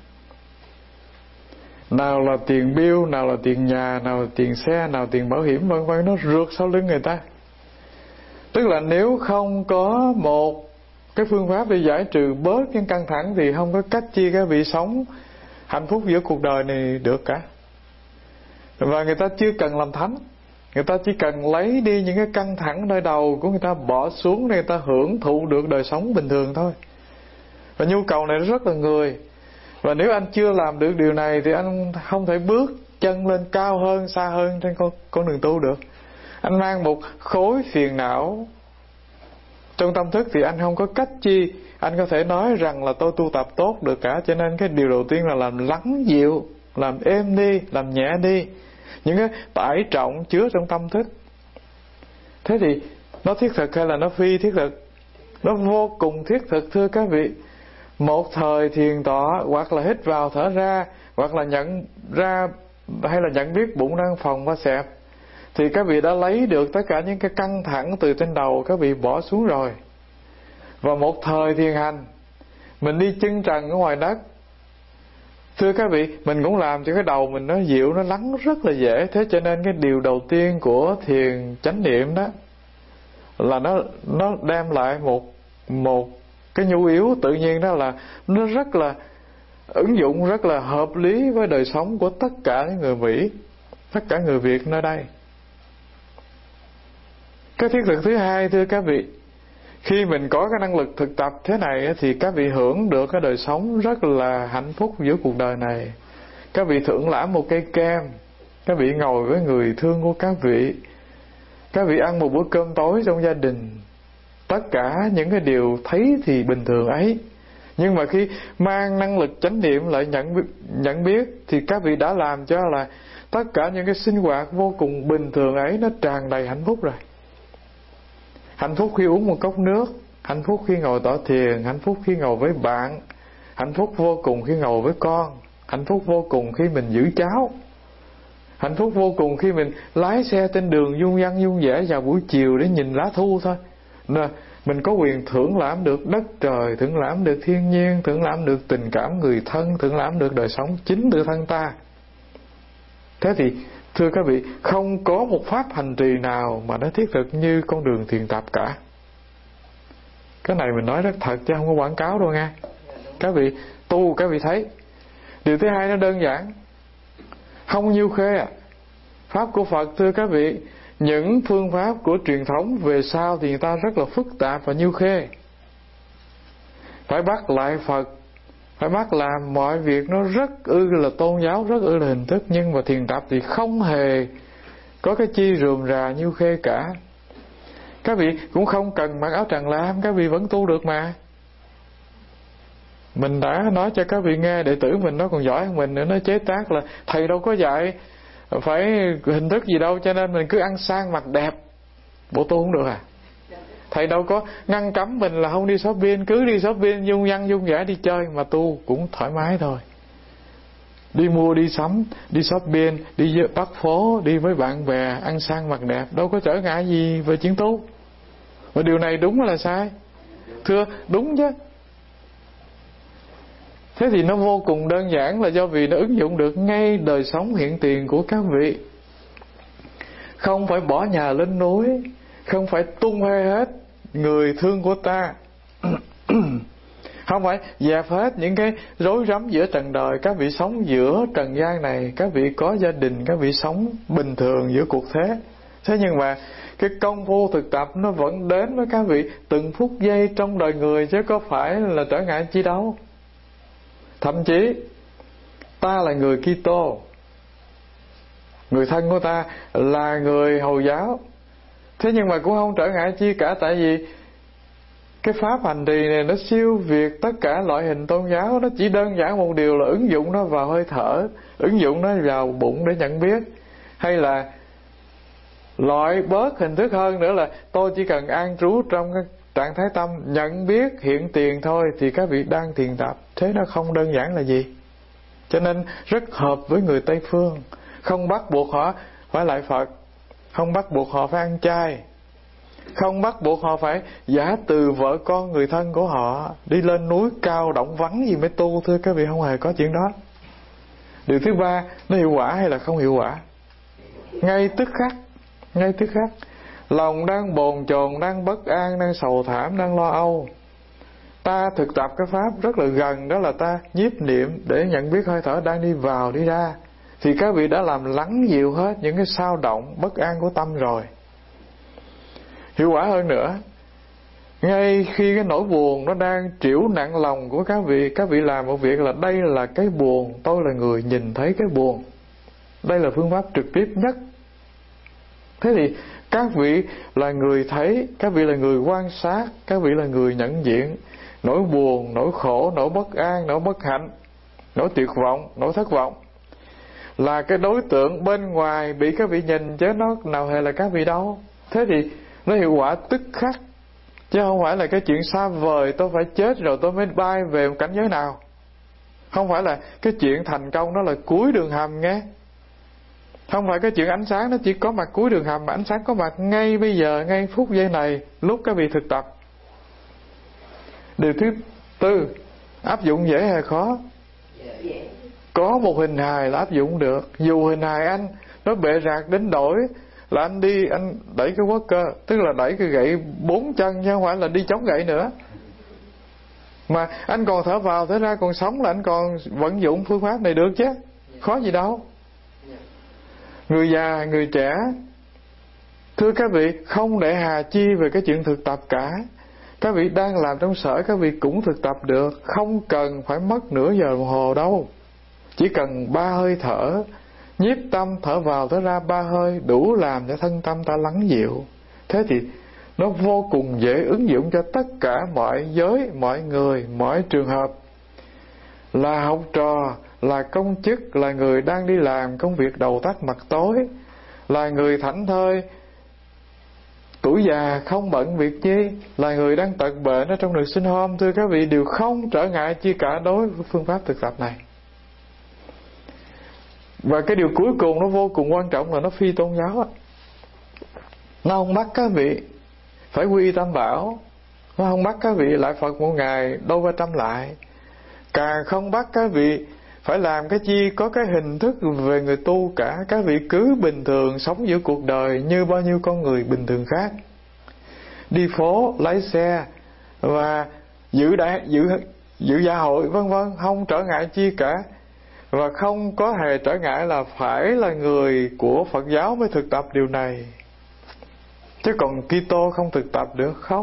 Nào là tiền bill, nào là tiền nhà, nào là tiền xe, nào là tiền bảo hiểm, vân vân, nó rượt sau lưng người ta. Tức là nếu không có một cái phương pháp để giải trừ bớt những căng thẳng thì không có cách chi các vị sống hạnh phúc giữa cuộc đời này được cả. Và người ta chưa cần làm thánh, người ta chỉ cần lấy đi những cái căng thẳng nơi đầu của người ta, bỏ xuống để người ta hưởng thụ được đời sống bình thường thôi. Và nhu cầu này rất là người. Và nếu anh chưa làm được điều này thì anh không thể bước chân lên cao hơn, xa hơn trên con, con đường tu được. Anh mang một khối phiền não trong tâm thức thì anh không có cách chi anh có thể nói rằng là tôi tu tập tốt được cả. Cho nên cái điều đầu tiên là làm lắng dịu, làm êm đi, làm nhẹ đi những cái tải trọng chứa trong tâm thức. Thế thì nó thiết thực hay là nó phi thiết thực? Nó vô cùng thiết thực thưa các vị. Một thời thiền tọa, hoặc là hít vào thở ra, hoặc là nhận ra hay là nhận biết bụng đang phồng và xẹp, thì các vị đã lấy được tất cả những cái căng thẳng từ trên đầu các vị bỏ xuống rồi. Và một thời thiền hành, mình đi chân trần ở ngoài đất, thưa các vị, mình cũng làm cho cái đầu mình nó dịu, nó lắng rất là dễ. Thế cho nên cái điều đầu tiên của thiền chánh niệm đó là nó nó đem lại một một cái nhu yếu tự nhiên, đó là nó rất là ứng dụng, rất là hợp lý với đời sống của tất cả những người Mỹ, tất cả người Việt nơi đây. Cái thiết thực thứ hai thưa các vị, khi mình có cái năng lực thực tập thế này thì các vị hưởng được cái đời sống rất là hạnh phúc giữa cuộc đời này. Các vị thưởng lãm một cây kem, các vị ngồi với người thương của các vị, các vị ăn một bữa cơm tối trong gia đình. Tất cả những cái điều thấy thì bình thường ấy, nhưng mà khi mang năng lực chánh niệm lại nhận, nhận biết thì các vị đã làm cho là tất cả những cái sinh hoạt vô cùng bình thường ấy nó tràn đầy hạnh phúc rồi. Hạnh phúc khi uống một cốc nước, hạnh phúc khi ngồi tọa thiền, hạnh phúc khi ngồi với bạn, hạnh phúc vô cùng khi ngồi với con, hạnh phúc vô cùng khi mình giữ cháu, hạnh phúc vô cùng khi mình lái xe trên đường dung dăng dung dẻ vào buổi chiều để nhìn lá thu thôi. Nên mình có quyền thưởng lãm được đất trời, thưởng lãm được thiên nhiên, thưởng lãm được tình cảm người thân, thưởng lãm được đời sống chính tự thân ta. Thế thì thưa các vị, không có một pháp hành trì nào mà nó thiết thực như con đường thiền tập cả. Cái này mình nói rất thật chứ không có quảng cáo đâu nghe. Các vị tu các vị thấy. Điều thứ hai nó đơn giản, không nhiêu khê à. Pháp của Phật thưa các vị, những phương pháp của truyền thống về sau thì người ta rất là phức tạp và nhiêu khê. Phải bắt lại Phật, phải bắt làm mọi việc nó rất ư là tôn giáo, rất ư là hình thức. Nhưng mà thiền tập thì không hề có cái chi rườm rà nhiêu khê cả. Các vị cũng không cần mặc áo tràng lam, các vị vẫn tu được mà. Mình đã nói cho các vị nghe, đệ tử mình nó còn giỏi hơn mình nữa, nó chế tác là thầy đâu có dạy phải hình thức gì đâu, cho nên mình cứ ăn sang mặc đẹp, bộ tu không được à. Thầy đâu có ngăn cấm mình là không đi shopping, cứ đi shopping dung dăng dung dẻ đi chơi, mà tu cũng thoải mái thôi. Đi mua đi sắm, đi shopping, đi bắt phố, đi với bạn bè, ăn sang mặc đẹp, đâu có trở ngại gì về chuyện tu. Và điều này đúng là sai? Thưa, đúng chứ. Thế thì nó vô cùng đơn giản là do vì nó ứng dụng được ngay đời sống hiện tiền của các vị. Không phải bỏ nhà lên núi, không phải tung hê hết người thương của ta, không phải dẹp hết những cái rối rắm giữa trần đời. Các vị sống giữa trần gian này, các vị có gia đình, các vị sống bình thường giữa cuộc thế. Thế nhưng mà cái công phu thực tập nó vẫn đến với các vị từng phút giây trong đời người, chứ có phải là trở ngại chi đâu. Thậm chí ta là người Kitô, người thân của ta là người Hồi giáo, thế nhưng mà cũng không trở ngại chi cả. Tại vì cái pháp hành trì này nó siêu việt tất cả loại hình tôn giáo. Nó chỉ đơn giản một điều là ứng dụng nó vào hơi thở, ứng dụng nó vào bụng để nhận biết, hay là loại bớt hình thức hơn nữa là tôi chỉ cần an trú trong cái trạng thái tâm nhận biết hiện tiền thôi, thì các vị đang thiền tập. Thế nó không đơn giản là gì. Cho nên rất hợp với người Tây Phương. Không bắt buộc họ phải lại Phật, không bắt buộc họ phải ăn chay, không bắt buộc họ phải giả từ vợ con người thân của họ, đi lên núi cao động vắng gì mới tu. Thưa các vị, không hề có chuyện đó. Điều thứ ba, nó hiệu quả hay là không hiệu quả? Ngay tức khắc, ngay tức khắc lòng đang bồn chồn, đang bất an, đang sầu thảm, đang lo âu, ta thực tập cái pháp rất là gần, đó là ta nhiếp niệm để nhận biết hơi thở đang đi vào đi ra, thì các vị đã làm lắng dịu hết những cái xao động bất an của tâm rồi. Hiệu quả hơn nữa, ngay khi cái nỗi buồn nó đang trĩu nặng lòng của các vị, các vị làm một việc là đây là cái buồn, tôi là người nhìn thấy cái buồn. Đây là phương pháp trực tiếp nhất. Thế thì các vị là người thấy, các vị là người quan sát, các vị là người nhận diện nỗi buồn, nỗi khổ, nỗi bất an, nỗi bất hạnh, nỗi tuyệt vọng, nỗi thất vọng. Là cái đối tượng bên ngoài bị các vị nhìn, chứ nó nào hề là các vị đâu. Thế thì nó hiệu quả tức khắc, chứ không phải là cái chuyện xa vời tôi phải chết rồi tôi mới bay về một cảnh giới nào. Không phải là cái chuyện thành công nó là cuối đường hầm nghe. Không phải cái chuyện ánh sáng nó chỉ có mặt cuối đường hầm, mà ánh sáng có mặt ngay bây giờ, ngay phút giây này, lúc các vị thực tập. Điều thứ tư, áp dụng dễ hay khó? Có một hình hài là áp dụng được. Dù hình hài anh nó bệ rạc đến đổi là anh đi, anh đẩy cái worker, tức là đẩy cái gậy bốn chân, chứ không phải là đi chống gậy nữa. Mà anh còn thở vào thở ra, còn sống là anh còn vận dụng phương pháp này được chứ. Khó gì đâu. Người già, người trẻ, thưa các vị, không để hà chi về cái chuyện thực tập cả. Các vị đang làm trong sở, các vị cũng thực tập được. Không cần phải mất nửa giờ đồng hồ đâu. Chỉ cần ba hơi thở, nhiếp tâm thở vào thở ra ba hơi, đủ làm cho thân tâm ta lắng dịu. Thế thì nó vô cùng dễ ứng dụng cho tất cả mọi giới, mọi người, mọi trường hợp. Là học trò, là công chức, là người đang đi làm công việc đầu tắt mặt tối, là người thảnh thơi, tuổi già không bận việc chi, là người đang tật bệnh ở trong đường sinh hôm, thưa các vị, đều không trở ngại chi cả đối với phương pháp thực tập này. Và cái điều cuối cùng nó vô cùng quan trọng là nó phi tôn giáo á. Nó không bắt các vị phải quy tam bảo, nó không bắt các vị lại Phật một ngày đôi ba trăm lại, càng không bắt các vị phải làm cái chi có cái hình thức về người tu cả. Các vị cứ bình thường sống giữa cuộc đời như bao nhiêu con người bình thường khác, đi phố, lái xe và giữ đại giữ giữ gia hội vân vân, không trở ngại chi cả. Và không có hề trở ngại là phải là người của Phật giáo mới thực tập điều này, chứ còn Kitô không thực tập được không?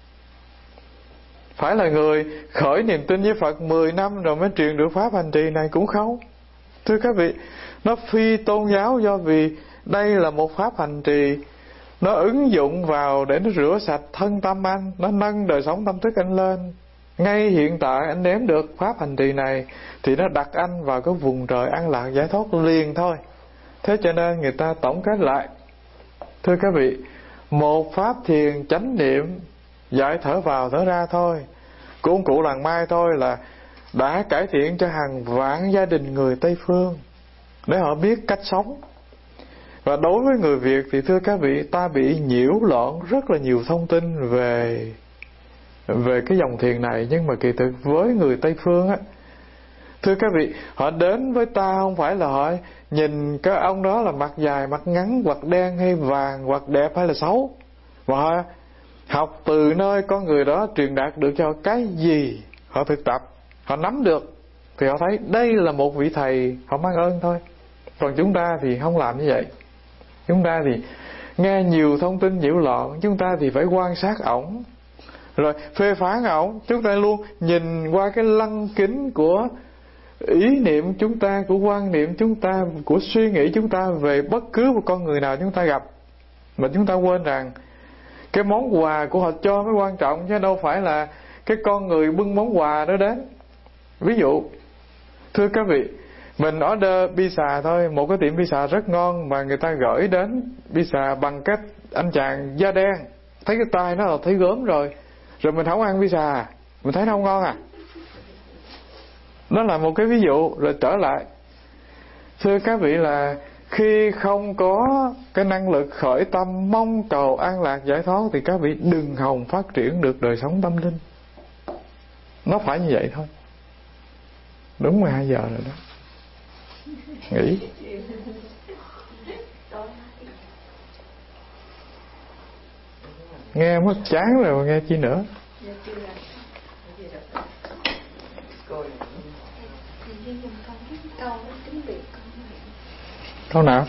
Phải là người khởi niềm tin với Phật mười năm rồi mới truyền được pháp hành trì này cũng không. Thưa các vị, nó phi tôn giáo do vì đây là một pháp hành trì, nó ứng dụng vào để nó rửa sạch thân tâm anh, nó nâng đời sống tâm thức anh lên. Ngay hiện tại anh nếm được pháp hành trì này thì nó đặt anh vào cái vùng trời an lạc giải thoát liền thôi. Thế cho nên người ta tổng kết lại, thưa các vị, một pháp thiền chánh niệm giải thở vào thở ra thôi, của ông cụ làng Mai thôi, là đã cải thiện cho hàng vạn gia đình người Tây Phương để họ biết cách sống. Và đối với người Việt thì thưa các vị, ta bị nhiễu loạn rất là nhiều thông tin về về cái dòng thiền này. Nhưng mà kỳ thực với người Tây Phương á, thưa các vị, họ đến với ta không phải là họ nhìn cái ông đó là mặt dài, mặt ngắn, hoặc đen hay vàng, hoặc đẹp hay là xấu, mà họ học từ nơi con người đó truyền đạt được cho cái gì họ thực tập, họ nắm được thì họ thấy đây là một vị thầy, họ mang ơn thôi. Còn chúng ta thì không làm như vậy. Chúng ta thì nghe nhiều thông tin nhiễu loạn, chúng ta thì phải quan sát ổng rồi phê phán ổng. Chúng ta luôn nhìn qua cái lăng kính của ý niệm chúng ta, của quan niệm chúng ta, của suy nghĩ chúng ta về bất cứ một con người nào chúng ta gặp, mà chúng ta quên rằng cái món quà của họ cho mới quan trọng, chứ đâu phải là cái con người bưng món quà đó đến. Ví dụ, thưa các vị, mình order pizza thôi, một cái tiệm pizza rất ngon mà người ta gửi đến pizza bằng cách anh chàng da đen, thấy cái tay nó là thấy gớm rồi, rồi mình không ăn pizza, mình thấy nó không ngon à. Đó là một cái ví dụ. Rồi trở lại, thưa các vị, là khi không có cái năng lực khởi tâm mong cầu an lạc giải thoát thì các vị đừng hòng phát triển được đời sống tâm linh. Nó phải như vậy thôi. Đúng mười hai giờ rồi đó. Nghỉ. Nghe mất chán rồi mà nghe chi nữa. Câu nào?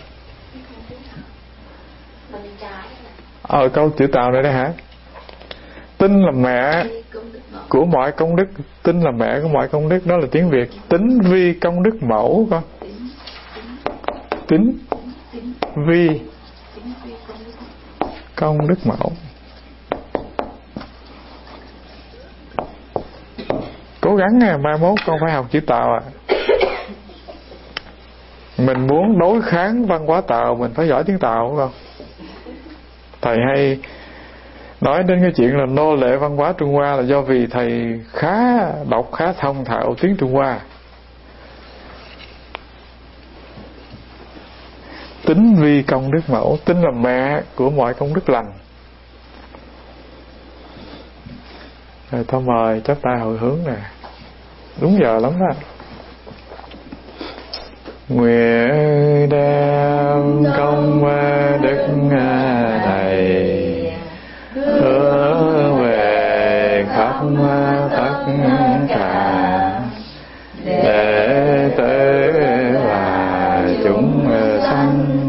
Ờ câu chữ Tào này đây hả? Tinh là mẹ của mọi công đức. Tinh là mẹ của mọi công đức, đó là tiếng Việt. Tính vi công đức mẫu con. Tính vi công đức mẫu. Cố gắng nha, mai mốt con phải học chữ Tào à. Mình muốn đối kháng văn hóa Tàu, mình phải giỏi tiếng Tàu, đúng không? Thầy hay nói đến cái chuyện là nô lệ văn hóa Trung Hoa là do vì thầy khá đọc khá thông thạo tiếng Trung Hoa. Tính vi công đức mẫu, tính là mẹ của mọi công đức lành. Rồi thôi mời chắp tay hồi hướng nè. Đúng giờ lắm đó. Nguyện đem công đức này hướng về khắp tất cả đệ tử và chúng sanh